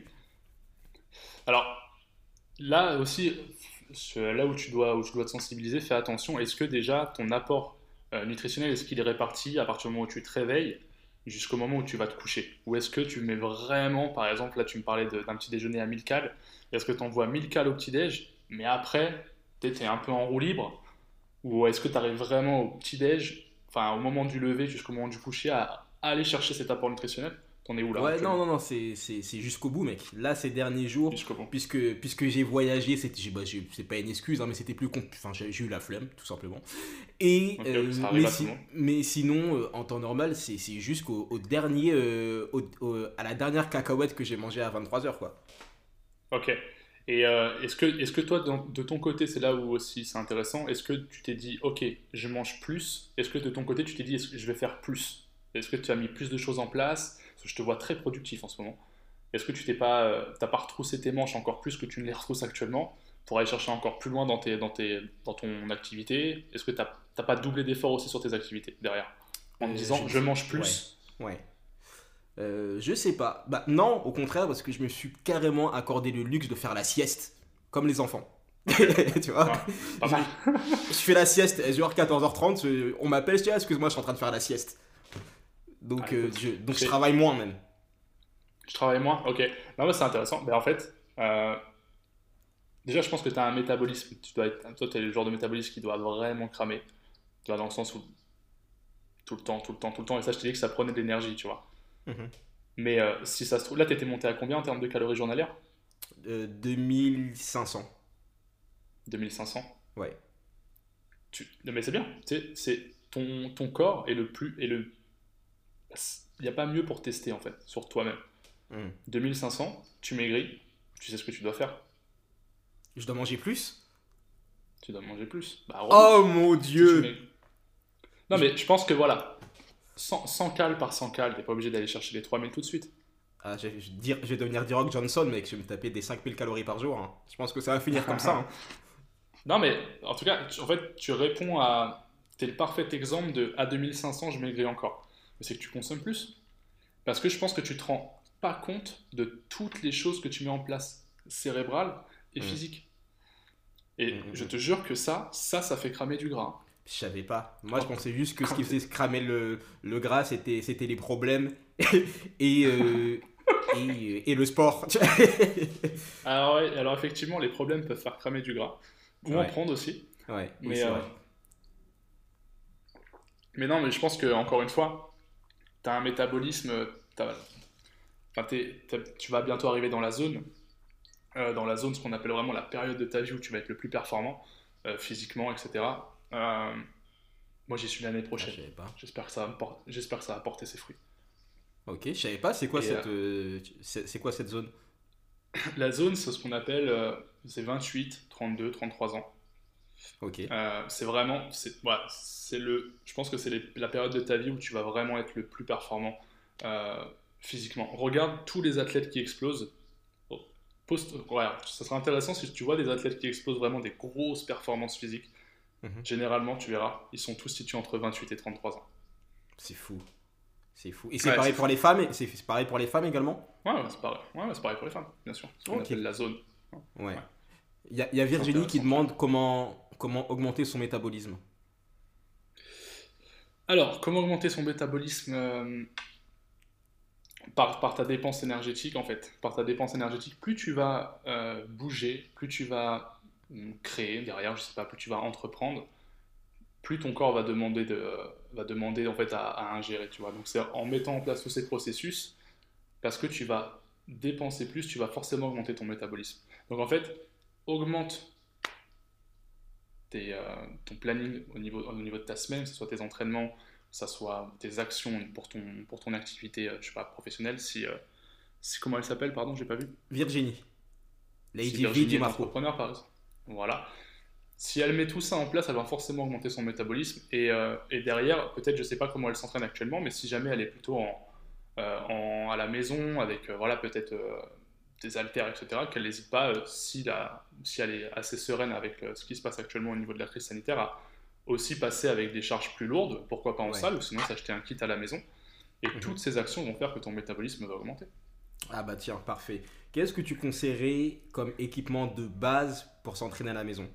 Alors, là aussi, là où tu dois te sensibiliser, fais attention. Est-ce que déjà ton apport nutritionnel, est-ce qu'il est réparti à partir du moment où tu te réveilles? jusqu'au moment où tu vas te coucher? Ou est-ce que tu mets vraiment, par exemple, là tu me parlais d'un petit déjeuner à 1000 cales, est-ce que tu envoies 1000 cales au petit-déj, mais après, tu es un peu en roue libre? Ou est-ce que tu arrives vraiment au petit-déj, enfin au moment du lever jusqu'au moment du coucher, à aller chercher cet apport nutritionnel? T'en es où là Ouais, non, actuellement? non, non, c'est jusqu'au bout, mec. Là, ces derniers jours, Jusqu'au bout. puisque j'ai voyagé, c'est pas une excuse, hein, mais c'était plus compliqué. Enfin, j'ai eu la flemme, tout simplement. Et, Ok, ok, ça arrive à tout le monde. mais sinon, en temps normal, c'est jusqu'au au dernier, à la dernière cacahuète que j'ai mangé à 23 heures, quoi. Ok. Et est-ce que toi, de ton côté, c'est là où aussi c'est intéressant, est-ce que tu t'es dit, ok, je mange plus? Est-ce que de ton côté, tu t'es dit, est-ce que je vais faire plus? Est-ce que tu as mis plus de choses en place? Parce que je te vois très productif en ce moment. Est-ce que tu t'as pas retroussé tes manches encore plus que tu ne les retrousses actuellement pour aller chercher encore plus loin dans ton activité? Est-ce que t'as pas doublé d'efforts aussi sur tes activités derrière? En te disant, je mange Ouais, plus. ouais. Je sais pas. Bah, non, au contraire, parce que je me suis carrément accordé le luxe de faire la sieste, comme les enfants. Ok. Tu vois, Ouais, pas je, mal. je fais la sieste, genre 14h30, on m'appelle, je dis, ah, excuse-moi, je suis en train de faire la sieste. Ah, Donc, écoute, donc je travaille moins même. je travaille moins. Ok. Non, mais c'est intéressant. Ben, en fait, déjà, je pense que tu as un métabolisme. Toi, tu es le genre de métabolisme qui doit vraiment cramer. Tu vois, dans le sens où tout le temps, tout le temps, tout le temps. Et ça, je t'ai dit que ça prenait de l'énergie, tu vois. Mhm. Mais si ça se trouve, là, tu étais monté à combien en termes de calories journalières? 2500. 2500. Ouais. Non, mais c'est bien. Tu sais, ton corps est le plus. Il n'y a pas mieux pour tester, en fait, sur toi-même. Mhm. 2500, tu maigris, tu sais ce que tu dois faire. Je dois manger plus? Tu dois manger plus. Bah, Oh heureusement. mon Si tu dieu! maigris. Non, Je- mais je pense que voilà, 100 cales par 100 cales, t'es pas obligé d'aller chercher les 3000 tout de suite. Ah, je vais devenir D-Rock Johnson, mec. Je vais me taper des 5000 calories par jour, hein. Je pense que ça va finir comme ça, hein. Non, mais en tout cas, en fait, tu réponds à. T'es le parfait exemple de à 2500, je maigris encore. Mais c'est que tu consommes plus. Parce que je pense que tu te rends pas compte de toutes les choses que tu mets en place, cérébrales et Mhm. physiques. Et Mhm, je mhm. te jure que ça fait cramer du gras. Je savais pas. Moi, je Quand, pensais juste que ce quand qui t'es- faisait cramer le gras, c'était les problèmes et, euh, et le sport. Alors, ouais, alors effectivement, les problèmes peuvent faire cramer du gras. Ou en Ouais, prendre aussi. ouais, oui, Mais, c'est euh, vrai. mais non, mais je pense que, encore une fois, tu as un métabolisme, enfin, tu vas bientôt arriver dans la zone, ce qu'on appelle vraiment la période de ta vie où tu vas être le plus performant, physiquement, etc. Moi, j'y suis l'année Ah, je prochaine. savais pas. J'espère que ça va porter ses fruits. Ok, je savais pas. Et C'est quoi cette zone? la zone, c'est ce qu'on appelle, c'est 28, 32, 33 ans. Ok. C'est vraiment, voilà, je pense que c'est la période de ta vie où tu vas vraiment être le plus performant euh, physiquement. Regarde tous les athlètes qui explosent. Oh, ouais, ça sera intéressant si tu vois des athlètes qui explosent vraiment des grosses performances physiques. Mhm. Généralement, tu verras, ils sont tous situés entre 28 et 33 ans. C'est fou. C'est fou. Et c'est Ouais, pareil c'est pour fou. les femmes. C'est pareil pour les femmes également. Ouais, ouais, c'est pareil. Ouais, ouais, c'est pareil pour les femmes, bien sûr. Ce qu'on Ok. appelle la zone. Ouais, Ouais. ouais. Il y a C'est Virginie qui intéressant, tu vois. demande comment augmenter son métabolisme. Alors, comment augmenter son métabolisme par ta dépense énergétique, en fait. Par ta dépense énergétique, plus tu vas bouger, plus tu vas créer derrière, je sais pas, plus tu vas entreprendre, plus ton corps va demander en fait à ingérer, tu vois. Donc c'est en mettant en place tous ces processus, parce que tu vas dépenser plus, tu vas forcément augmenter ton métabolisme. Donc en fait, augmente ton planning au niveau de ta semaine, que ce soit tes entraînements, que ce soit tes actions pour ton activité, je sais pas, professionnelle. Comment elle s'appelle, pardon, j'ai pas vu. Virginie. Si Lady V Virginie du est Macro. entrepreneur, par exemple. Voilà. Si elle met tout ça en place, elle va forcément augmenter son métabolisme. Et derrière, peut-être, je sais pas comment elle s'entraîne actuellement, mais si jamais elle est plutôt à la maison, avec voilà, peut-être des haltères, etc., qu'elle n'hésite pas, si elle est assez sereine avec ce qui se passe actuellement au niveau de la crise sanitaire, à aussi passer avec des charges plus lourdes, pourquoi pas en Ouais. salle, ou sinon s'acheter un kit à la maison. Et Mhm. toutes ces actions vont faire que ton métabolisme va augmenter. Ah bah tiens, parfait. Qu'est-ce que tu conseillerais comme équipement de base pour s'entraîner à la maison?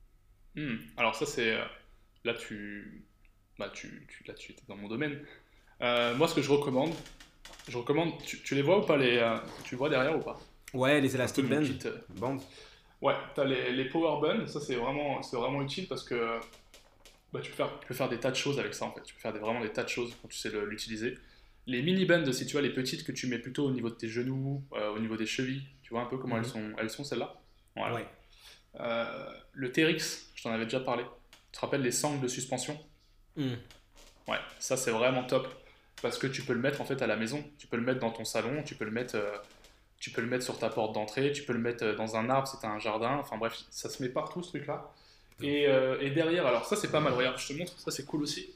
Alors ça, c'est... là, là, tu es dans mon domaine. Moi, ce que je recommande, tu les vois ou pas tu vois derrière ou pas? Ouais, les C'est un peu Elastic mon Band. kit. Band. Ouais, t'as les Power Buns, ça c'est vraiment utile parce que bah, tu peux faire des tas de choses avec ça en fait. Tu peux faire vraiment des tas de choses quand tu sais l'utiliser. Les mini bands, si tu vois, les petites que tu mets plutôt au niveau de tes genoux, au niveau des chevilles, tu vois un peu comment Mhm. elles sont celles-là. Voilà. Ouais. Le TRX, je t'en avais déjà parlé. Tu te rappelles les sangles de suspension? Hmm. Ouais, ça c'est vraiment top parce que tu peux le mettre en fait à la maison. Tu peux le mettre dans ton salon, tu peux le mettre sur ta porte d'entrée, tu peux le mettre dans un arbre si tu as un jardin. Enfin bref, ça se met partout ce truc-là. Et derrière, alors ça c'est pas mal, regarde, je te montre, ça c'est cool aussi.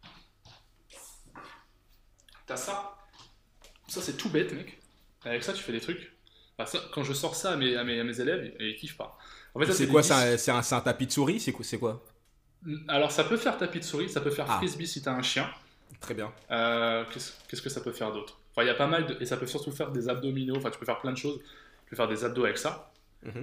T'as ça, ça c'est tout bête mec. Avec ça tu fais des trucs. Enfin, ça, quand je sors ça à mes élèves, ils kiffent pas. En fait ça c'est C'est des quoi? disques. C'est un tapis de souris? C'est quoi? Alors ça peut faire tapis de souris, ça peut faire Ah, frisbee si t'as un chien. très bien. Qu'est-ce que ça peut faire d'autre? Enfin il y a pas mal de... Et ça peut surtout faire des abdominaux, enfin tu peux faire plein de choses. Tu peux faire des abdos avec ça. Mhm.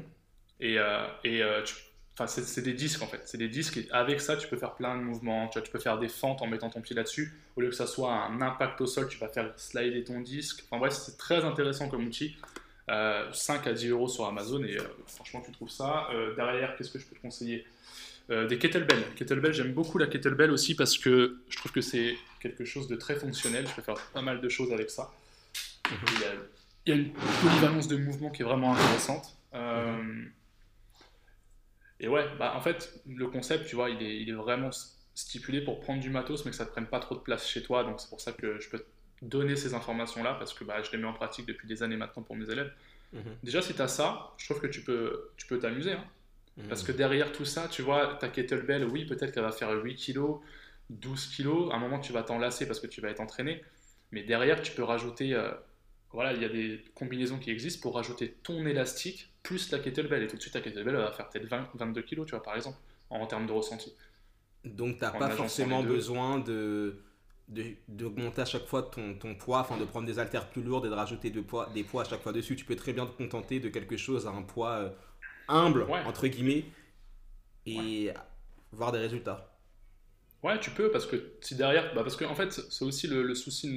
Enfin, c'est des disques en fait. C'est des disques et avec ça, tu peux faire plein de mouvements. Tu vois, tu peux faire des fentes en mettant ton pied là-dessus. Au lieu que ça soit un impact au sol, tu vas faire slider ton disque. Enfin bref, c'est très intéressant comme outil. 5 à 10 euros sur Amazon et franchement, tu trouves ça. Derrière, qu'est-ce que je peux te conseiller? Des kettlebells. Kettlebell, j'aime beaucoup la kettlebell aussi parce que je trouve que c'est quelque chose de très fonctionnel. Je peux faire pas mal de choses avec ça. Mhm. Il y a une polyvalence de mouvement qui est vraiment intéressante. Mhm. Et ouais, bah en fait, le concept, tu vois, il est vraiment stipulé pour prendre du matos, mais que ça ne te prenne pas trop de place chez toi. Donc c'est pour ça que je peux te donner ces informations-là, parce que bah, je les mets en pratique depuis des années maintenant pour mes élèves. Mhm. Déjà, si tu as ça, je trouve que tu peux t'amuser. Hein. Parce que Mhm. derrière tout ça, tu vois, ta kettlebell, oui, peut-être qu'elle va faire 8 kilos, 12 kilos. À un moment, tu vas t'en lasser parce que tu vas être entraîné. Mais derrière, tu peux rajouter voilà, il y a des combinaisons qui existent pour rajouter ton élastique plus la kettlebell. Et tout de suite, la kettlebell elle va faire peut-être 22 kilos, tu vois, par exemple, en termes de ressenti, Donc, t'as en pas agençant les forcément deux. besoin d'augmenter à chaque fois ton poids, enfin de prendre des haltères plus lourdes et de rajouter des poids à chaque fois dessus. Tu peux très bien te contenter de quelque chose à un poids humble, Ouais, entre guillemets, ouais. et voir des résultats. Ouais, tu peux, parce que si derrière. Bah parce que, en fait, c'est aussi le souci de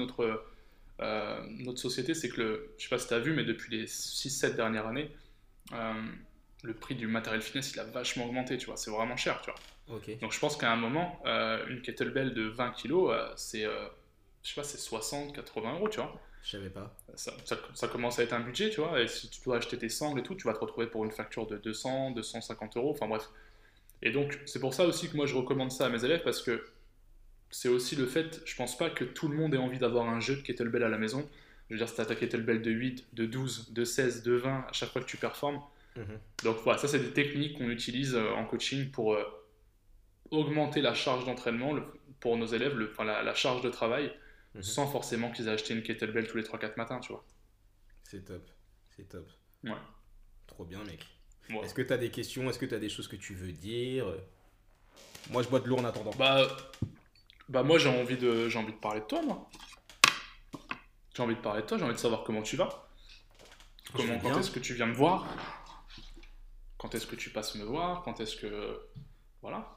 notre société, c'est que, je sais pas si tu as vu, mais depuis les 6 7 dernières années, euh, le prix du matériel fitness, il a vachement augmenté, tu vois, c'est vraiment cher, tu vois. Ok, Donc je pense qu'à un moment, une kettlebell de 20 kilos, je sais pas, c'est 60, 80 euros, tu vois. je savais pas. Ça commence à être un budget, tu vois, et si tu dois acheter tes sangles et tout, tu vas te retrouver pour une facture de 200, 250 euros, enfin bref. Et donc, c'est pour ça aussi que moi je recommande ça à mes élèves, parce que c'est aussi le fait, je pense pas que tout le monde ait envie d'avoir un jeu de kettlebell à la maison. Je veux dire, si tu as ta kettlebell de 8, de 12, de 16, de 20, à chaque fois que tu performes. Mhm. Donc voilà, ça c'est des techniques qu'on utilise en coaching pour augmenter la charge d'entraînement pour nos élèves, enfin, la charge de travail, Mhm. sans forcément qu'ils aient acheté une kettlebell tous les 3 4 matins, tu vois. C'est top, c'est top. Ouais. Trop bien, mec. Ouais. Est-ce que t'as des questions? Est-ce que t'as des choses que tu veux dire? Moi, je bois de l'eau en attendant. Bah, moi j'ai envie de parler de toi, moi. J'ai envie de parler de toi, j'ai envie de savoir comment tu vas. Je vais Quand bien. est-ce que tu viens me voir? Quand est-ce que tu passes me voir? Quand est-ce que. Voilà.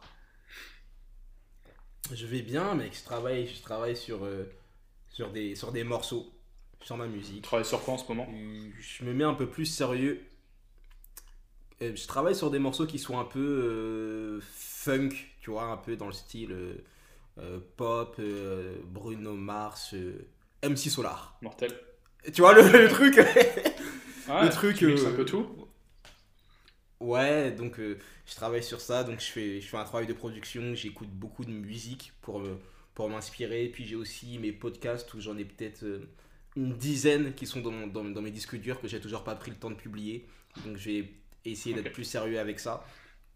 Je vais bien, mec. Je travaille sur des morceaux, sur ma Tu musique. travailles sur quoi en ce moment? Je me mets un peu plus sérieux. Je travaille sur des morceaux qui sont un peu funk, tu vois, un peu dans le style pop, Bruno Mars, MC Solar. Mortel. Tu vois Ah, le génial. truc Ah Le ouais, truc. tu mixes un peu tout? Ouais, donc je travaille sur ça, donc je fais un travail de production, j'écoute beaucoup de musique pour m'inspirer, puis j'ai aussi mes podcasts où j'en ai peut-être une dizaine qui sont dans mes disques durs que j'ai toujours pas pris le temps de publier, donc je vais essayer Ok. d'être plus sérieux avec ça.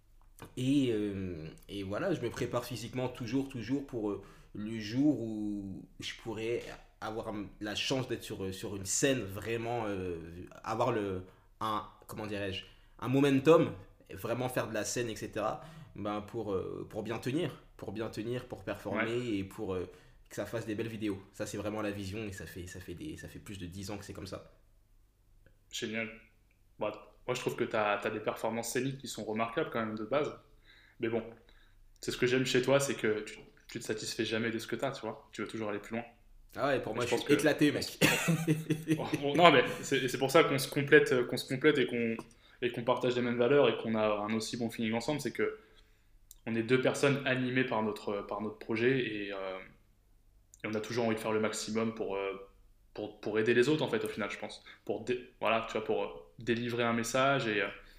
Et voilà, je me prépare physiquement toujours pour le jour où je pourrais avoir la chance d'être sur une scène, vraiment avoir comment dirais-je, un momentum, vraiment faire de la scène, etc. Ben pour bien tenir, pour Ouais, performer et pour que ça fasse des belles vidéos. Ça, c'est vraiment la vision et ça fait plus de 10 ans que c'est comme ça. génial. Bah, moi je trouve que t'as des performances scéniques qui sont remarquables quand même de base. Mais bon, c'est ce que j'aime chez toi, c'est que tu te satisfais jamais de ce que t'as, tu vois. Tu veux toujours aller plus loin. Ah ouais, pour Et moi, je je suis pense que éclaté, on mec. non, mais c'est pour ça qu'on se complète et qu'on partage les mêmes valeurs et qu'on a un aussi bon feeling ensemble, c'est que on est deux personnes animées par notre projet et on a toujours envie de faire le maximum pour aider les autres, en fait, au final, je pense. Voilà, tu vois, pour délivrer un message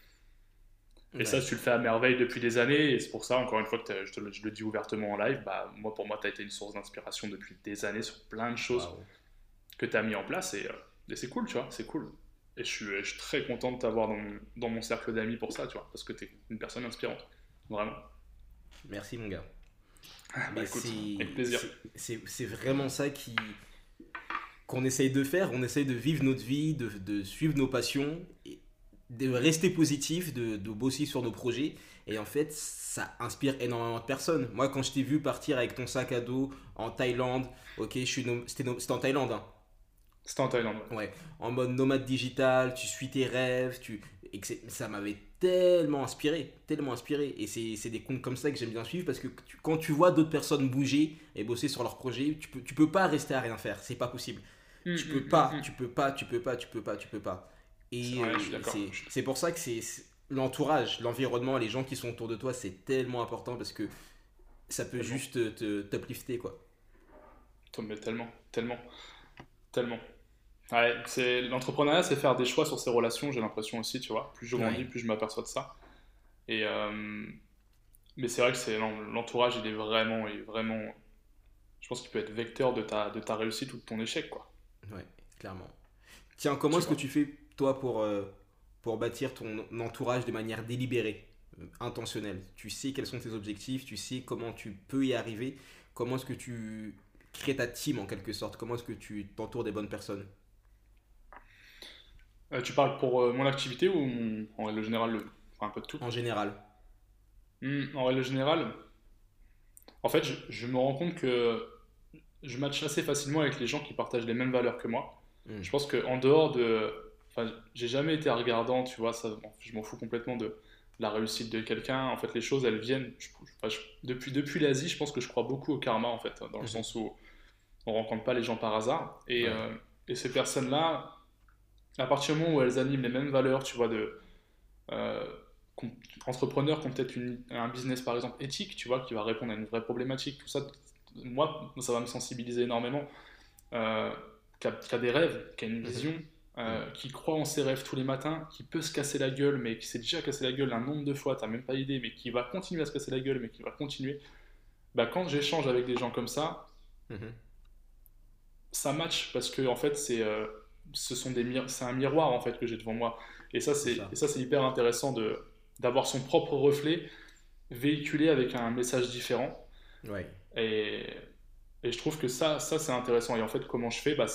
et ça, Ouais, tu le fais à merveille depuis des années et c'est pour ça, encore une fois, que je le dis ouvertement en live, bah, pour moi, tu as été une source d'inspiration depuis des années sur plein de choses waouh. que tu as mis en place et c'est cool, tu vois, c'est cool. Et je suis très content de t'avoir dans mon cercle d'amis pour ça, tu vois, parce que tu es une personne inspirante. Vraiment. Merci, mon gars. Bah Mais écoute, avec plaisir. c'est vraiment ça qu'on essaye de faire. On essaye de vivre notre vie, de suivre nos passions, et de rester positif, de bosser sur nos projets. Et en fait, ça inspire énormément de personnes. Moi, quand je t'ai vu partir avec ton sac à dos en Thaïlande, ok, c'était en Thaïlande, hein. C'était en Thaïlande, ouais. Ouais, en mode nomade digital, tu suis tes rêves, ça m'avait tellement inspiré, tellement inspiré. Et c'est des comptes comme ça que j'aime bien suivre parce que quand tu vois d'autres personnes bouger et bosser sur leurs projets, tu peux pas rester à rien faire, c'est pas possible. Hum, Tu peux hum, hum, pas, hum. tu peux pas, tu peux pas, tu peux pas, tu peux pas. Et Ouais, je suis d'accord. c'est pour ça que l'entourage, l'environnement, les gens qui sont autour de toi, c'est tellement important parce que ça peut Tellement. juste t'uplifter, quoi. Mais tellement, tellement, tellement. Ouais, l'entrepreneuriat, c'est faire des choix sur ses relations, j'ai l'impression aussi, tu vois. Plus je grandis, Ouais, plus je m'aperçois de ça. Et, mais c'est vrai que l'entourage, il est vraiment, je pense qu'il peut être vecteur de ta réussite ou de ton échec, quoi. ouais, clairement. Tiens, comment Tu est-ce que vois. tu fais, toi, pour bâtir ton entourage de manière délibérée, intentionnelle? Tu sais quels sont tes objectifs, tu sais comment tu peux y arriver. Comment est-ce que tu crées ta team en quelque sorte? Comment est-ce que tu t'entoures des bonnes personnes? Tu parles pour mon activité ou en règle générale, enfin, un peu de tout? En général. En règle générale, en fait, je me rends compte que je match assez facilement avec les gens qui partagent les mêmes valeurs que moi. Hmm. Je pense qu'en dehors de. Enfin, j'ai jamais été regardant, tu vois, ça, je m'en fous complètement de la réussite de quelqu'un. En fait, les choses, elles viennent. Enfin, depuis l'Asie, je pense que je crois beaucoup au karma, en fait, dans le Mhm. sens où on rencontre pas les gens par hasard. Ouais. Et ces personnes-là, à partir du moment où elles animent les mêmes valeurs, tu vois, euh, qu'on- entrepreneurs qui ont peut-être un business, par exemple, éthique, tu vois, qui va répondre à une vraie problématique, tout ça, moi, ça va me sensibiliser énormément. Euh, qui a des rêves, qui a une Mhm. vision, Mhm. qui croit en ses rêves tous les matins, qui peut se casser la gueule, mais qui s'est déjà cassé la gueule un nombre de fois, t'as même pas idée, mais qui va continuer à se casser la gueule, mais qui va continuer. Bah, quand j'échange avec des gens comme Mhm. ça match parce que en fait c'est un miroir en fait que j'ai devant moi. C'est ça. Et ça c'est hyper intéressant de d'avoir son propre reflet véhiculé avec un message différent. Ouais. Et, et je trouve que ça c'est intéressant. Et en fait, comment je fais, bah,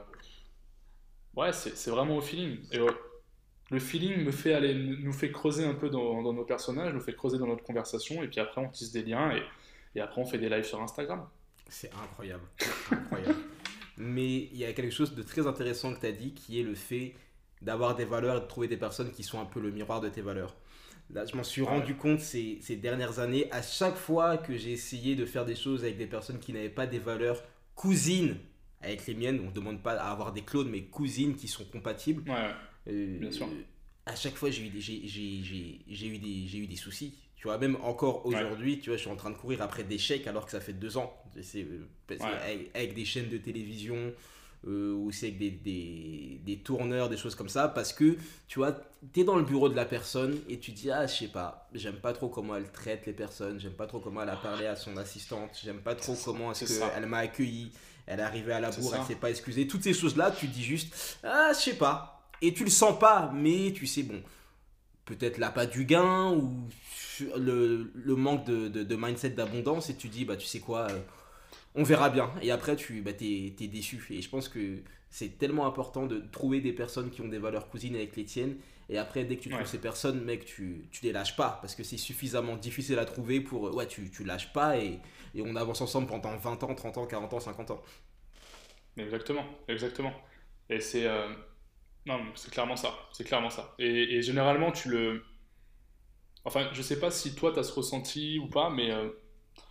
c'est vraiment au feeling. Et le feeling nous fait creuser un peu dans nos personnages, nous fait creuser dans notre conversation, et puis après on tisse des liens, et après on fait des lives sur Instagram. C'est incroyable. Incroyable. Mais il y a quelque chose de très intéressant que tu as dit qui est le fait d'avoir des valeurs et de trouver des personnes qui sont un peu le miroir de tes valeurs. Là, je m'en suis Ouais, rendu compte ces dernières années, à chaque fois que j'ai essayé de faire des choses avec des personnes qui n'avaient pas des valeurs cousines avec les miennes, on ne demande pas à avoir des clones, mais cousines qui sont compatibles, ouais, ouais, bien sûr. euh, à chaque fois j'ai eu des soucis. Tu vois, même encore Ouais, aujourd'hui, tu vois, je suis en train de courir après des chèques alors que ça fait 2 ans. C'est ouais, avec des chaînes de télévision, ou c'est avec des tourneurs, des choses comme ça, parce que tu vois, t'es dans le bureau de la personne et tu dis, ah, je sais pas, j'aime pas trop comment elle traite les personnes, j'aime pas trop comment elle a parlé à son assistante, j'aime pas trop comment est-ce c'est ça, qu'elle m'a accueilli, elle est arrivée à la c'est bourre, elle ça. s'est pas excusée, toutes ces choses-là, tu dis juste, ah, je sais pas. Et tu le sens pas, mais tu sais, bon, peut-être l'appât du gain ou le manque de mindset d'abondance et tu dis, bah, tu sais quoi, on verra bien. Et après, t'es déçu. Et je pense que c'est tellement important de trouver des personnes qui ont des valeurs cousines avec les tiennes. Et après, dès que tu trouves Ouais, ces personnes, mec, tu les lâches pas. Parce que c'est suffisamment difficile à trouver pour. Ouais, tu lâches pas et on avance ensemble pendant 20 ans, 30 ans, 40 ans, 50 ans. exactement, exactement. Et non, c'est clairement ça, c'est clairement ça. Et généralement, enfin, je sais pas si toi, tu as ce ressenti ou pas, mais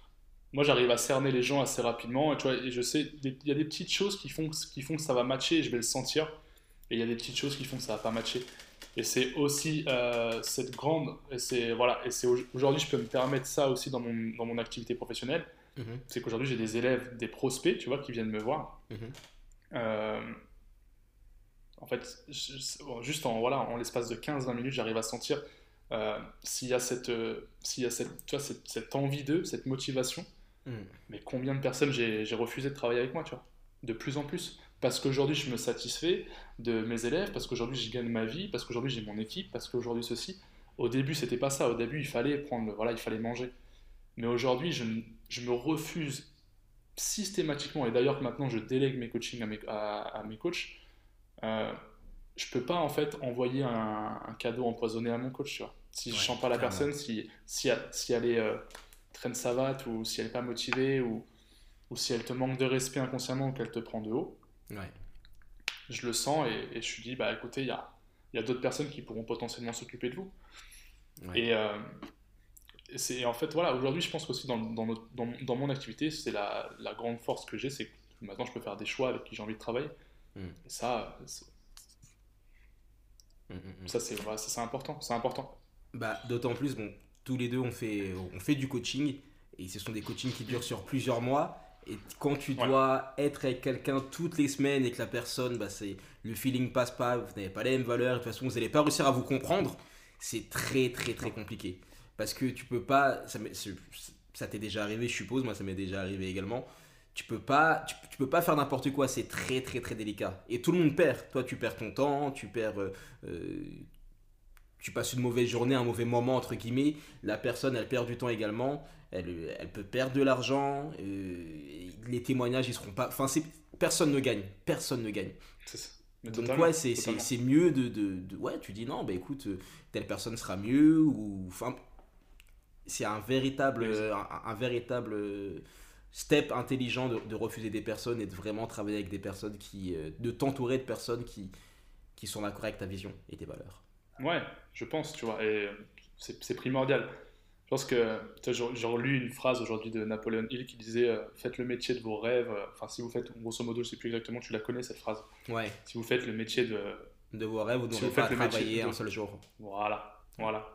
moi, j'arrive à cerner les gens assez rapidement. Et, tu vois, et je sais, il y a des petites choses qui font que ça va matcher et je vais le sentir. Et il y a des petites choses qui font que ça va pas matcher. Et c'est aussi cette grande. Et c'est voilà, et c'est aujourd'hui, je peux me permettre ça aussi dans mon activité professionnelle. Mhm, C'est qu'aujourd'hui, j'ai des élèves, des prospects, tu vois, qui viennent me voir. mhm, Euh, En fait, bon, juste en, voilà, en l'espace de 15-20 minutes, j'arrive à sentir s'il y a tu vois, cette envie d'eux, cette motivation. mhm. Mais combien de personnes j'ai refusé de travailler avec moi, tu vois? De plus en plus. Parce qu'aujourd'hui, je me satisfais de mes élèves, parce qu'aujourd'hui, je gagne ma vie, parce qu'aujourd'hui, j'ai mon équipe, parce qu'aujourd'hui, ceci. Au début, c'était pas ça. Au début, il fallait prendre, voilà, il fallait manger. Mais aujourd'hui, je me refuse systématiquement, et d'ailleurs que maintenant, je délègue mes coachings à mes coachs, euh, je peux pas en fait envoyer un cadeau empoisonné à mon coach, tu vois. Si je Ouais, sens pas la clairement. personne, si elle est traîne savate ou si elle est pas motivée ou si elle te manque de respect inconsciemment ou qu'elle te prend de haut, Ouais, je le sens et je suis dit bah écoutez, il y a d'autres personnes qui pourront potentiellement s'occuper de vous. ouais. Et, c'est en fait voilà, aujourd'hui je pense qu'aussi dans mon activité, c'est la grande force que j'ai, c'est que maintenant je peux faire des choix avec qui j'ai envie de travailler. Mhm, Et ça, mhm, mhm. ça c'est voilà, ça, c'est important, c'est important. Bah, d'autant plus, bon, tous les deux, on fait du coaching et ce sont des coachings qui durent sur plusieurs mois. Et quand tu Ouais. dois être avec quelqu'un toutes les semaines et que la personne, bah, le feeling passe pas, vous n'avez pas les mêmes valeurs, de toute façon, vous n'allez pas réussir à vous comprendre, c'est très, très, très Non. compliqué. Parce que tu peux pas, ça t'est déjà arrivé, je suppose, moi ça m'est déjà arrivé également. Tu peux pas faire n'importe quoi, c'est très, très, très délicat. Et tout le monde perd. Toi, tu perds ton temps, euh, tu passes une mauvaise journée, un mauvais moment, entre guillemets, la personne, elle perd du temps également, elle peut perdre de l'argent, les témoignages, ils seront pas... Enfin, personne ne gagne, personne ne gagne. C'est ça. Mais Donc totalement, ouais, totalement. c'est mieux ouais, tu dis non, bah écoute, telle personne sera mieux, ou... Enfin, c'est Ex- un véritable step intelligent de refuser des personnes et de vraiment travailler avec des personnes de t'entourer de personnes qui sont d'accord avec ta vision et tes valeurs. Ouais, je pense, tu vois, et c'est primordial. Je pense que tu sais, j'ai relu une phrase aujourd'hui de Napoléon Hill qui disait faites le métier de vos rêves. Enfin, si vous faites, grosso modo, je sais plus exactement, tu la connais cette phrase. Ouais. Si vous faites le métier de, De vos rêves, vous si n'aurez vous pas à faites le métier travailler un de, seul jour. voilà, Ouais. voilà.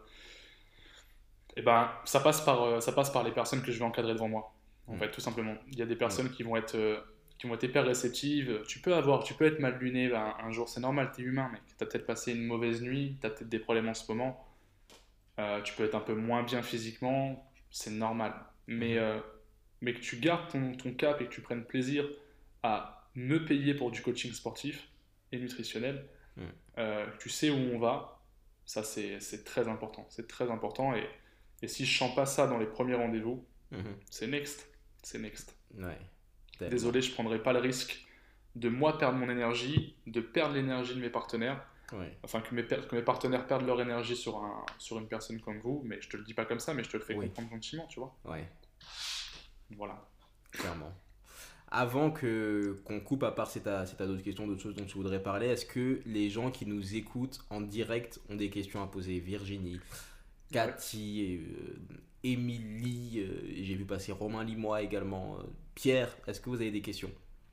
Et ben, ça passe par les personnes que je vais encadrer devant moi. En Mm, fait, tout simplement. Il y a des mm, personnes qui vont être hyper réceptives. Tu peux être mal luné un jour, c'est normal, t'es humain, mec. T'as peut-être passé une mauvaise nuit, t'as peut-être des problèmes en ce moment. Tu peux être un peu moins bien physiquement, c'est normal. mhm, Mais que tu gardes ton cap et que tu prennes plaisir à me payer pour du coaching sportif et nutritionnel, mm, tu sais où on va, ça c'est très important. C'est très important et si je sens pas ça dans les premiers rendez-vous, mhm. c'est next. C'est next. Ouais, tellement. Désolé, je prendrai pas le risque de moi perdre mon énergie, de perdre l'énergie de mes partenaires, Ouais, enfin que mes partenaires perdent leur énergie sur une personne comme vous, mais je te le dis pas comme ça, mais je te le fais oui, comprendre gentiment, tu vois. ouais, Voilà. clairement. Avant que qu'on coupe, à part si t'as d'autres questions, d'autres choses dont tu voudrais parler, est-ce que les gens qui nous écoutent en direct ont des questions à poser? Virginie, Ouais. Cathy, Émilie, j'ai vu passer Romain Limois également, Pierre, est-ce que vous avez des questions?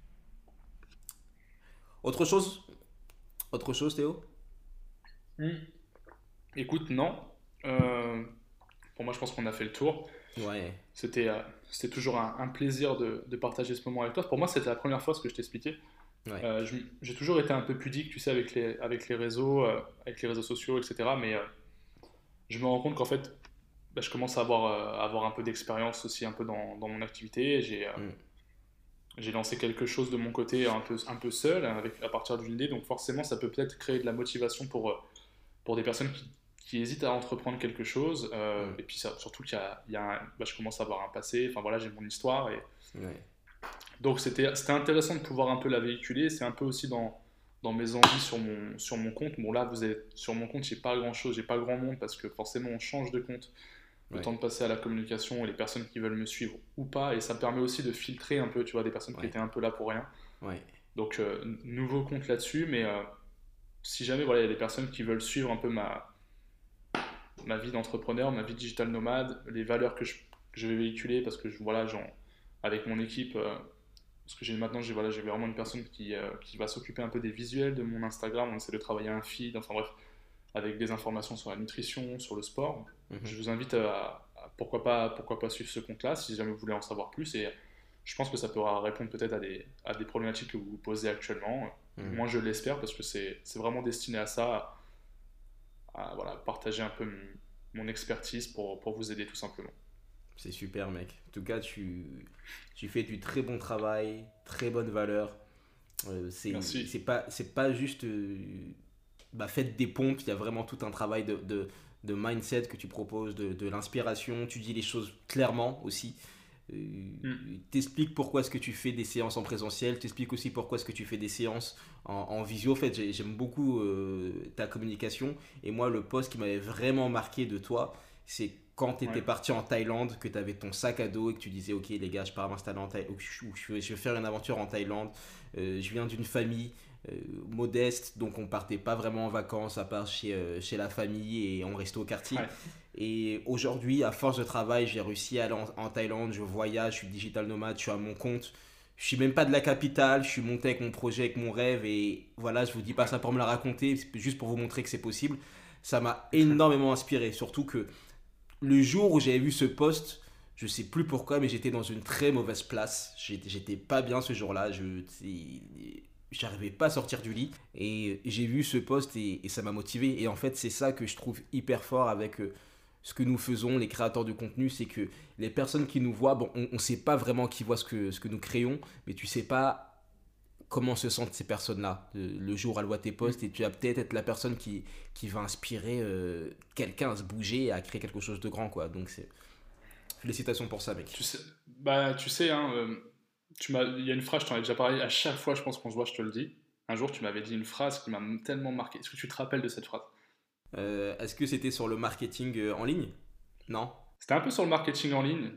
Autre chose? Autre chose, Théo? Hmm. Écoute, non. Euh, pour moi, je pense qu'on a fait le tour. Ouais, C'était toujours un plaisir de partager ce moment avec toi. Pour moi, c'était la première fois ce que je t'expliquais. ouais, J'ai toujours été un peu pudique, tu sais, avec les réseaux sociaux, etc. Mais je me rends compte qu'en fait, bah, je commence à avoir un peu d'expérience aussi un peu dans mon activité. mm, J'ai lancé quelque chose de mon côté un peu seul, à partir d'une idée. Donc forcément, ça peut peut-être créer de la motivation pour des personnes qui hésitent à entreprendre quelque chose. mm, Et puis surtout bah, je commence à avoir un passé. Enfin voilà, j'ai mon histoire. ouais, Donc c'était intéressant de pouvoir un peu la véhiculer. C'est un peu aussi dans mes envies sur mon compte. Bon là, vous êtes sur mon compte, j'ai pas grand-chose, j'ai pas grand monde parce que forcément on change de compte. Le ouais, temps de passer à la communication et les personnes qui veulent me suivre ou pas. Et ça me permet aussi de filtrer un peu, tu vois, des personnes qui ouais, étaient un peu là pour rien. ouais, Donc nouveau compte là-dessus. Mais si jamais voilà, il y a des personnes qui veulent suivre un peu ma vie d'entrepreneur, ma vie digital nomade, les valeurs que je vais véhiculer parce que voilà, avec mon équipe, parce que maintenant voilà, j'ai vraiment une personne qui va s'occuper un peu des visuels de mon Instagram. On essaie de travailler un feed, enfin bref, avec des informations sur la nutrition, sur le sport. Mhm. Je vous invite pourquoi pas suivre ce compte-là si jamais vous voulez en savoir plus. Et je pense que ça pourra répondre peut-être à des problématiques que vous vous posez actuellement. Mhm. Moi, je l'espère parce que c'est vraiment destiné à ça, voilà, partager un peu mon expertise pour vous aider tout simplement. C'est super, mec. En tout cas, tu fais du très bon travail, très bonne valeur. Merci. C'est pas juste faites des pompes, il y a vraiment tout un travail de mindset que tu proposes, de l'inspiration. Tu dis les choses clairement aussi. Hmm. T'expliques pourquoi est-ce que tu fais des séances en présentiel, t'expliques aussi pourquoi est-ce que tu fais des séances en visio. En fait, j'aime beaucoup ta communication. Et moi, le post qui m'avait vraiment marqué de toi, c'est quand tu étais Ouais. parti en Thaïlande, que tu avais ton sac à dos et que tu disais, ok les gars, je pars m'installer en Thaïlande, je vais faire une aventure en Thaïlande. Je viens d'une famille modeste, donc on partait pas vraiment en vacances à part chez la famille et on restait au quartier. Ouais. Et aujourd'hui, à force de travail, j'ai réussi à aller en Thaïlande, je voyage, je suis digital nomade, je suis à mon compte. Je suis même pas de la capitale, je suis monté avec mon projet, avec mon rêve et voilà, je vous dis pas Ouais. ça pour me la raconter, c'est juste pour vous montrer que c'est possible. Ça m'a énormément inspiré, surtout que le jour où j'avais vu ce post, je sais plus pourquoi, mais j'étais dans une très mauvaise place. J'étais pas bien ce jour-là. J'arrivais pas à sortir du lit. Et j'ai vu ce post et ça m'a motivé. Et en fait, c'est ça que je trouve hyper fort avec ce que nous faisons, les créateurs de contenu. C'est que les personnes qui nous voient, bon, on sait pas vraiment qui voit ce que nous créons, mais tu sais pas comment se sentent ces personnes-là le jour où elles voient tes Hmm. posts et tu vas peut-être être la personne qui va inspirer quelqu'un à se bouger et à créer quelque chose de grand quoi. Donc c'est félicitations pour ça mec. Tu sais, hein, il y a une phrase, je t'en ai déjà parlé, à chaque fois, je pense qu'on se voit, je te le dis. Un jour, tu m'avais dit une phrase qui m'a tellement marqué. Est-ce que tu te rappelles de cette phrase? Est-ce que c'était sur le marketing en ligne? Non. C'était un peu sur le marketing en ligne.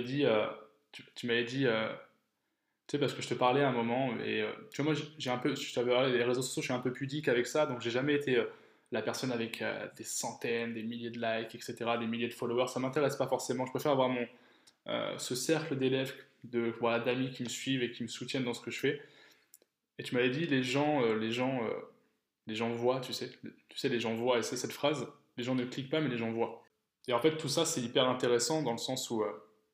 Tu m'avais dit, tu sais, parce que je te parlais à un moment, et tu vois, moi, j'ai un peu, je t'avais parlé des réseaux sociaux, je suis un peu pudique avec ça, donc j'ai jamais été la personne avec des centaines, des milliers de likes, etc., des milliers de followers. Ça m'intéresse pas forcément. Je préfère avoir ce cercle d'élèves, voilà, d'amis qui me suivent et qui me soutiennent dans ce que je fais. Et tu m'avais dit, les gens voient, tu sais, les gens voient, et c'est cette phrase, les gens ne cliquent pas, mais les gens voient. Et en fait, tout ça, c'est hyper intéressant dans le sens où,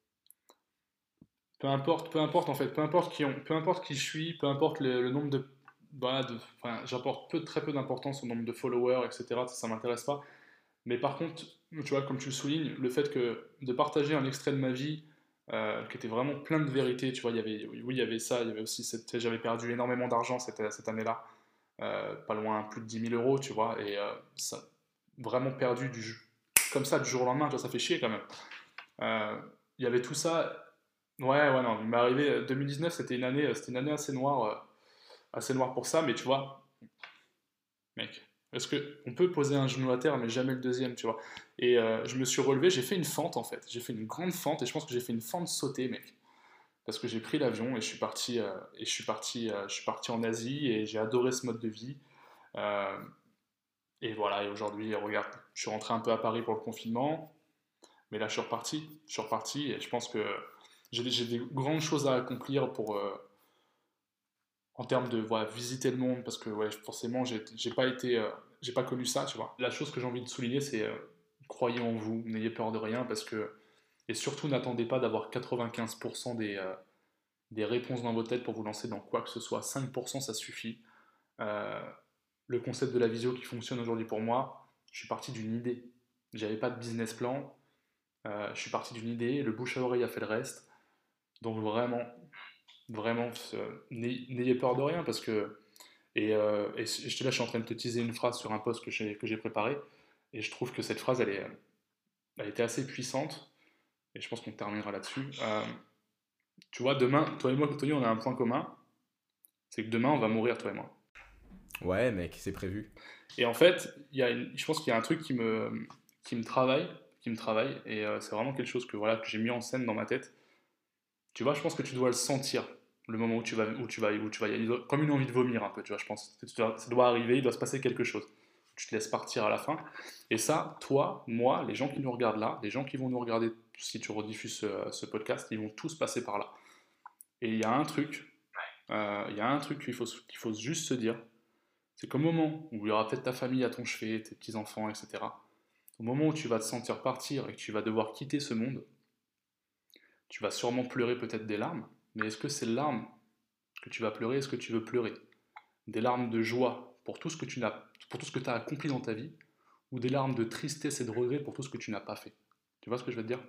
peu importe en fait, peu importe qui je suis, peu importe le nombre de, voilà, enfin, j'apporte très peu d'importance au nombre de followers, etc. Ça m'intéresse pas. Mais par contre, tu vois, comme tu le soulignes, le fait de partager un extrait de ma vie qui était vraiment plein de vérité, tu vois, oui, il y avait ça, il y avait aussi j'avais perdu énormément d'argent cette année-là, pas loin, plus de 10 000 euros, tu vois, et ça, vraiment perdu comme ça du jour au lendemain, tu vois, ça fait chier quand même. Euh, il y avait tout ça. Ouais, non, il m'est arrivé 2019, c'était une année assez noire pour ça, mais tu vois, mec, est-ce que on peut poser un genou à terre, mais jamais le deuxième, tu vois? Et je me suis relevé, j'ai fait une fente en fait, j'ai fait une grande fente, et je pense que j'ai fait une fente sautée, mec, parce que j'ai pris l'avion et je suis parti en Asie et j'ai adoré ce mode de vie. Euh, et voilà, et aujourd'hui, regarde, je suis rentré un peu à Paris pour le confinement, mais là je suis reparti, et je pense que j'ai des grandes choses à accomplir en termes de voilà, visiter le monde, parce que ouais, forcément, j'ai pas connu ça, tu vois. La chose que j'ai envie de souligner, c'est croyez en vous, n'ayez peur de rien, et surtout n'attendez pas d'avoir 95% des réponses dans votre tête pour vous lancer dans quoi que ce soit. 5% ça suffit. Euh, le concept de la visio qui fonctionne aujourd'hui pour moi, je suis parti d'une idée. J'avais pas de business plan, je suis parti d'une idée, le bouche à oreille a fait le reste. Donc vraiment, vraiment, n'ayez peur de rien parce que. Là, je suis en train de te teaser une phrase sur un post que j'ai préparé. Et je trouve que cette phrase, elle était assez puissante. Et je pense qu'on terminera là-dessus. Tu vois, demain, toi et moi, Tony, on a un point commun. C'est que demain, on va mourir, toi et moi. Ouais mec, c'est prévu. Et en fait, je pense qu'il y a un truc qui me travaille. Et c'est vraiment quelque chose que j'ai mis en scène dans ma tête. Tu vois, je pense que tu dois le sentir. Le moment où tu vas y aller. Comme une envie de vomir un peu, tu vois, je pense. Ça doit arriver, il doit se passer quelque chose. tu te laisses partir à la fin. Et ça, toi, moi, les gens qui nous regardent là, les gens qui vont nous regarder si tu rediffuses ce podcast, ils vont tous passer par là. Et il y a un truc qu'il faut juste se dire, c'est qu'au moment où il y aura peut-être ta famille à ton chevet, tes petits-enfants, etc., au moment où tu vas te sentir partir et que tu vas devoir quitter ce monde, tu vas sûrement pleurer peut-être des larmes, mais est-ce que ces larmes que tu vas pleurer, est-ce que tu veux pleurer des larmes de joie pour tout ce que pour tout ce que tu as accompli dans ta vie, ou des larmes de tristesse et de regret pour tout ce que tu n'as pas fait? Tu vois ce que je veux te dire?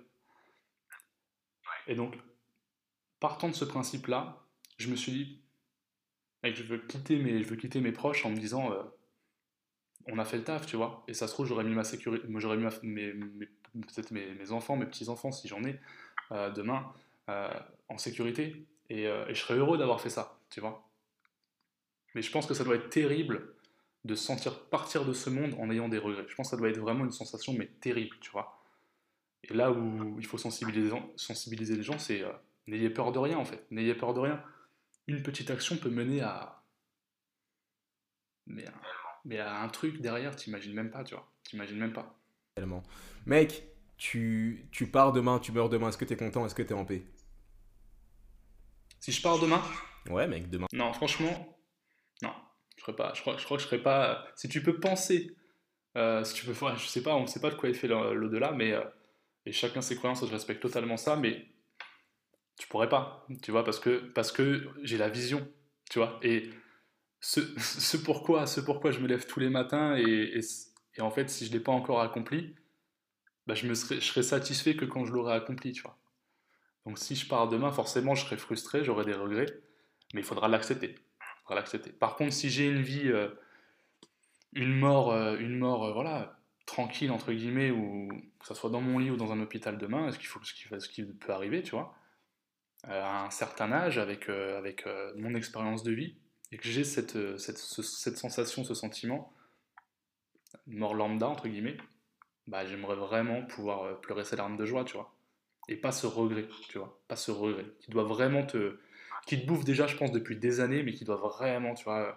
Et donc, partant de ce principe-là, je me suis dit, mec, je veux quitter mes proches en me disant, on a fait le taf, tu vois. Et ça se trouve, j'aurais mis ma sécurité, j'aurais mis peut-être mes enfants, mes petits-enfants, si j'en ai, demain, euh, en sécurité. Et je serais heureux d'avoir fait ça, tu vois. Mais je pense que ça doit être terrible de se sentir partir de ce monde en ayant des regrets. Je pense que ça doit être vraiment une sensation, mais terrible, tu vois. Et là où il faut sensibiliser les gens, c'est n'ayez peur de rien, en fait. N'ayez peur de rien. Une petite action peut mener mais à, mais à un truc derrière, t'imagines même pas, tu vois. T'imagines même pas. Tellement. Mec, tu pars demain, tu meurs demain. Est-ce que t'es content? Est-ce que t'es en paix? Si je pars demain, Ouais, mec, demain. non, franchement, non. Je crois que je serais pas. Si tu peux penser, si tu peux, ouais, je sais pas, on sait pas de quoi est fait l'au-delà, mais et chacun ses croyances, je respecte totalement ça, mais tu pourrais pas, tu vois, parce que j'ai la vision, tu vois, et ce pourquoi je me lève tous les matins et en fait, si je l'ai pas encore accompli, bah, je serais satisfait que quand je l'aurai accompli, tu vois. Donc si je pars demain, forcément, je serai frustré, j'aurai des regrets, mais il faudra l'accepter. Il faudra l'accepter. Par contre, si j'ai une vie, voilà, tranquille entre guillemets, ou que ça soit dans mon lit ou dans un hôpital demain, ce qui peut arriver, tu vois, à un certain âge, avec mon expérience de vie, et que j'ai cette sensation, ce sentiment, mort lambda entre guillemets, bah j'aimerais vraiment pouvoir pleurer ces larmes de joie, tu vois, et pas ce regret, tu vois, pas ce regret, qui te bouffe déjà, je pense, depuis des années, mais qui doit vraiment, tu vois,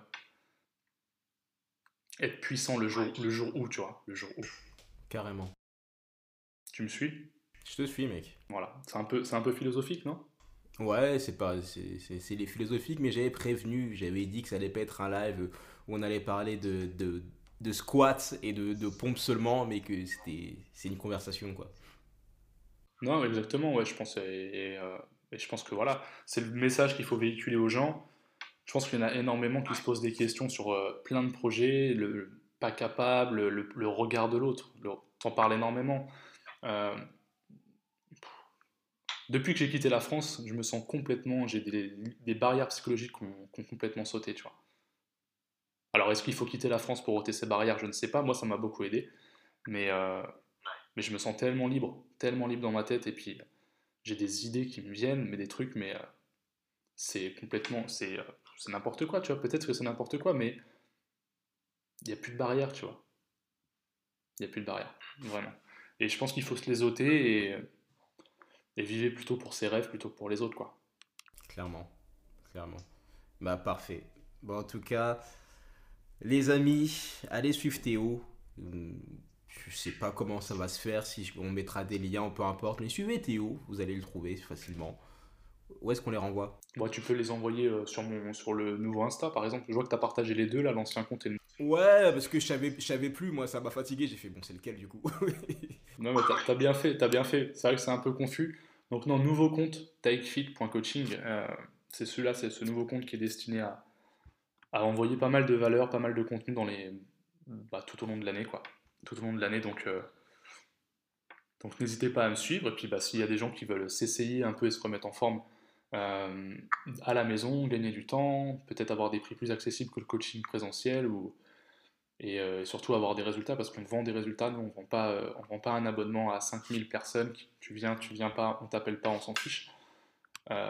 être puissant le jour où, tu vois, le jour où. Carrément. Tu me suis? Je te suis, mec. Voilà, c'est un peu philosophique, non? Ouais, c'est pas, c'est les philosophiques, mais j'avais prévenu, j'avais dit que ça allait pas être un live où on allait parler de squats et de pompes seulement, mais que c'est une conversation, quoi. Non, exactement, ouais, je pense, et je pense que voilà, c'est le message qu'il faut véhiculer aux gens. Je pense qu'il y en a énormément qui se posent des questions sur plein de projets, le pas capable, le regard de l'autre. T'en parles énormément. Euh, Depuis que j'ai quitté la France, je me sens complètement, j'ai des barrières psychologiques qui ont complètement sauté, tu vois. Alors, est-ce qu'il faut quitter la France pour ôter ces barrières? Je ne sais pas. Moi, ça m'a beaucoup aidé. Mais, euh, mais je me sens tellement libre dans ma tête. Et puis, j'ai des idées qui me viennent, mais des trucs, mais c'est complètement, c'est n'importe quoi, tu vois. Peut-être que c'est n'importe quoi, mais il n'y a plus de barrières, tu vois. Il n'y a plus de barrières, vraiment. Et je pense qu'il faut se les ôter et vivre plutôt pour ses rêves plutôt que pour les autres, quoi. Clairement, clairement. Bah, parfait. Bon, en tout cas, les amis, allez suivre Théo. Je sais pas comment ça va se faire, si on mettra des liens, peu importe, mais suivez Théo, vous allez le trouver facilement. Où est-ce qu'on les renvoie? Bon, tu peux les envoyer sur le nouveau Insta, par exemple. Je vois que tu as partagé les deux, là, l'ancien compte et le... Ouais, parce que je savais plus, moi, ça m'a fatigué, j'ai fait, bon, c'est lequel du coup? Non, mais t'as bien fait, t'as bien fait. C'est vrai que c'est un peu confus. Donc, non, nouveau compte, takefit.coaching. C'est celui-là, c'est ce nouveau compte qui est destiné à envoyer pas mal de valeur, pas mal de contenu tout au long de l'année, quoi. Tout au long de l'année, donc n'hésitez pas à me suivre. Et puis, bah, s'il y a des gens qui veulent s'essayer un peu et se remettre en forme euh, à la maison, gagner du temps, peut-être avoir des prix plus accessibles que le coaching présentiel, et surtout avoir des résultats, parce qu'on vend des résultats. Nous, on vend pas un abonnement à 5000 personnes. Tu viens pas, on t'appelle pas, on s'en fiche. Euh,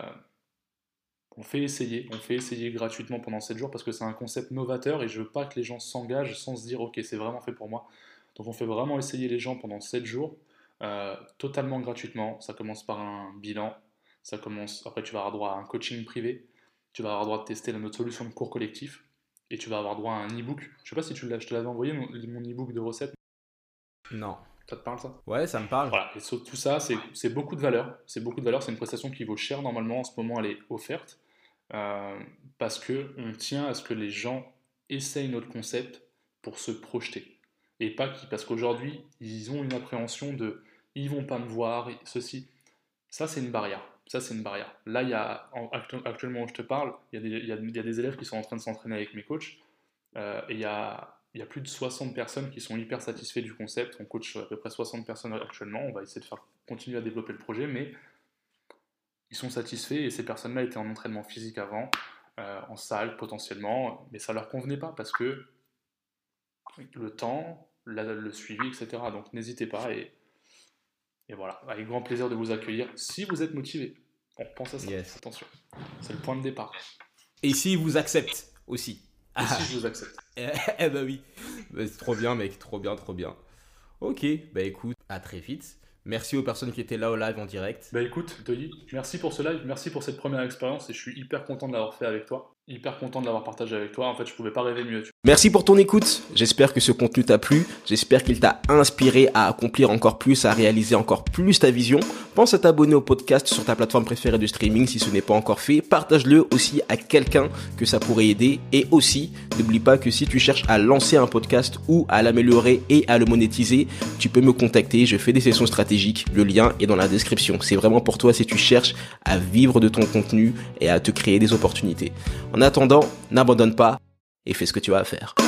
on fait essayer gratuitement pendant 7 jours parce que c'est un concept novateur et je veux pas que les gens s'engagent sans se dire ok, c'est vraiment fait pour moi. Donc on fait vraiment essayer les gens pendant 7 jours, totalement gratuitement. Ça commence par un bilan, après tu vas avoir droit à un coaching privé, tu vas avoir droit de tester notre solution de cours collectif et tu vas avoir droit à un e-book. Je sais pas si je te l'avais envoyé, mon e-book de recettes. Non. Ça te parle ça? Ouais, ça me parle. Voilà, et tout ça, c'est beaucoup de valeur. C'est beaucoup de valeur, c'est une prestation qui vaut cher normalement. En ce moment, elle est offerte parce qu'on tient à ce que les gens essayent notre concept pour se projeter. Et pas parce qu'aujourd'hui, ils ont une appréhension de ils vont pas me voir, ceci. Ça, c'est une barrière. Ça, c'est une barrière. Là, actuellement où je te parle, il y a des élèves qui sont en train de s'entraîner avec mes coachs. Et il y a plus de 60 personnes qui sont hyper satisfaits du concept. On coach à peu près 60 personnes actuellement. On va essayer de continuer à développer le projet, mais ils sont satisfaits et ces personnes-là étaient en entraînement physique avant, en salle potentiellement, mais ça leur convenait pas parce que le temps, le suivi, etc. Donc n'hésitez pas et voilà, avec grand plaisir de vous accueillir si vous êtes motivé. On pense à ça, Yes. attention. C'est le point de départ. Et s'ils vous acceptent aussi. Et si je vous accepte. Eh bah oui. Bah, c'est trop bien, mec. Trop bien, trop bien. Ok, bah écoute, à très vite. Merci aux personnes qui étaient là au live en direct. Bah écoute, Dolly, merci pour ce live, merci pour cette première expérience et je suis hyper content de l'avoir fait avec toi. Hyper content de l'avoir partagé avec toi. En fait, je pouvais pas rêver mieux. Merci pour ton écoute. J'espère que ce contenu t'a plu. J'espère qu'il t'a inspiré à accomplir encore plus, à réaliser encore plus ta vision. Pense à t'abonner au podcast sur ta plateforme préférée de streaming si ce n'est pas encore fait. Partage-le aussi à quelqu'un que ça pourrait aider. Et aussi, n'oublie pas que si tu cherches à lancer un podcast ou à l'améliorer et à le monétiser, tu peux me contacter. Je fais des sessions stratégiques. Le lien est dans la description. C'est vraiment pour toi si tu cherches à vivre de ton contenu et à te créer des opportunités. En attendant, n'abandonne pas et fais ce que tu as à faire.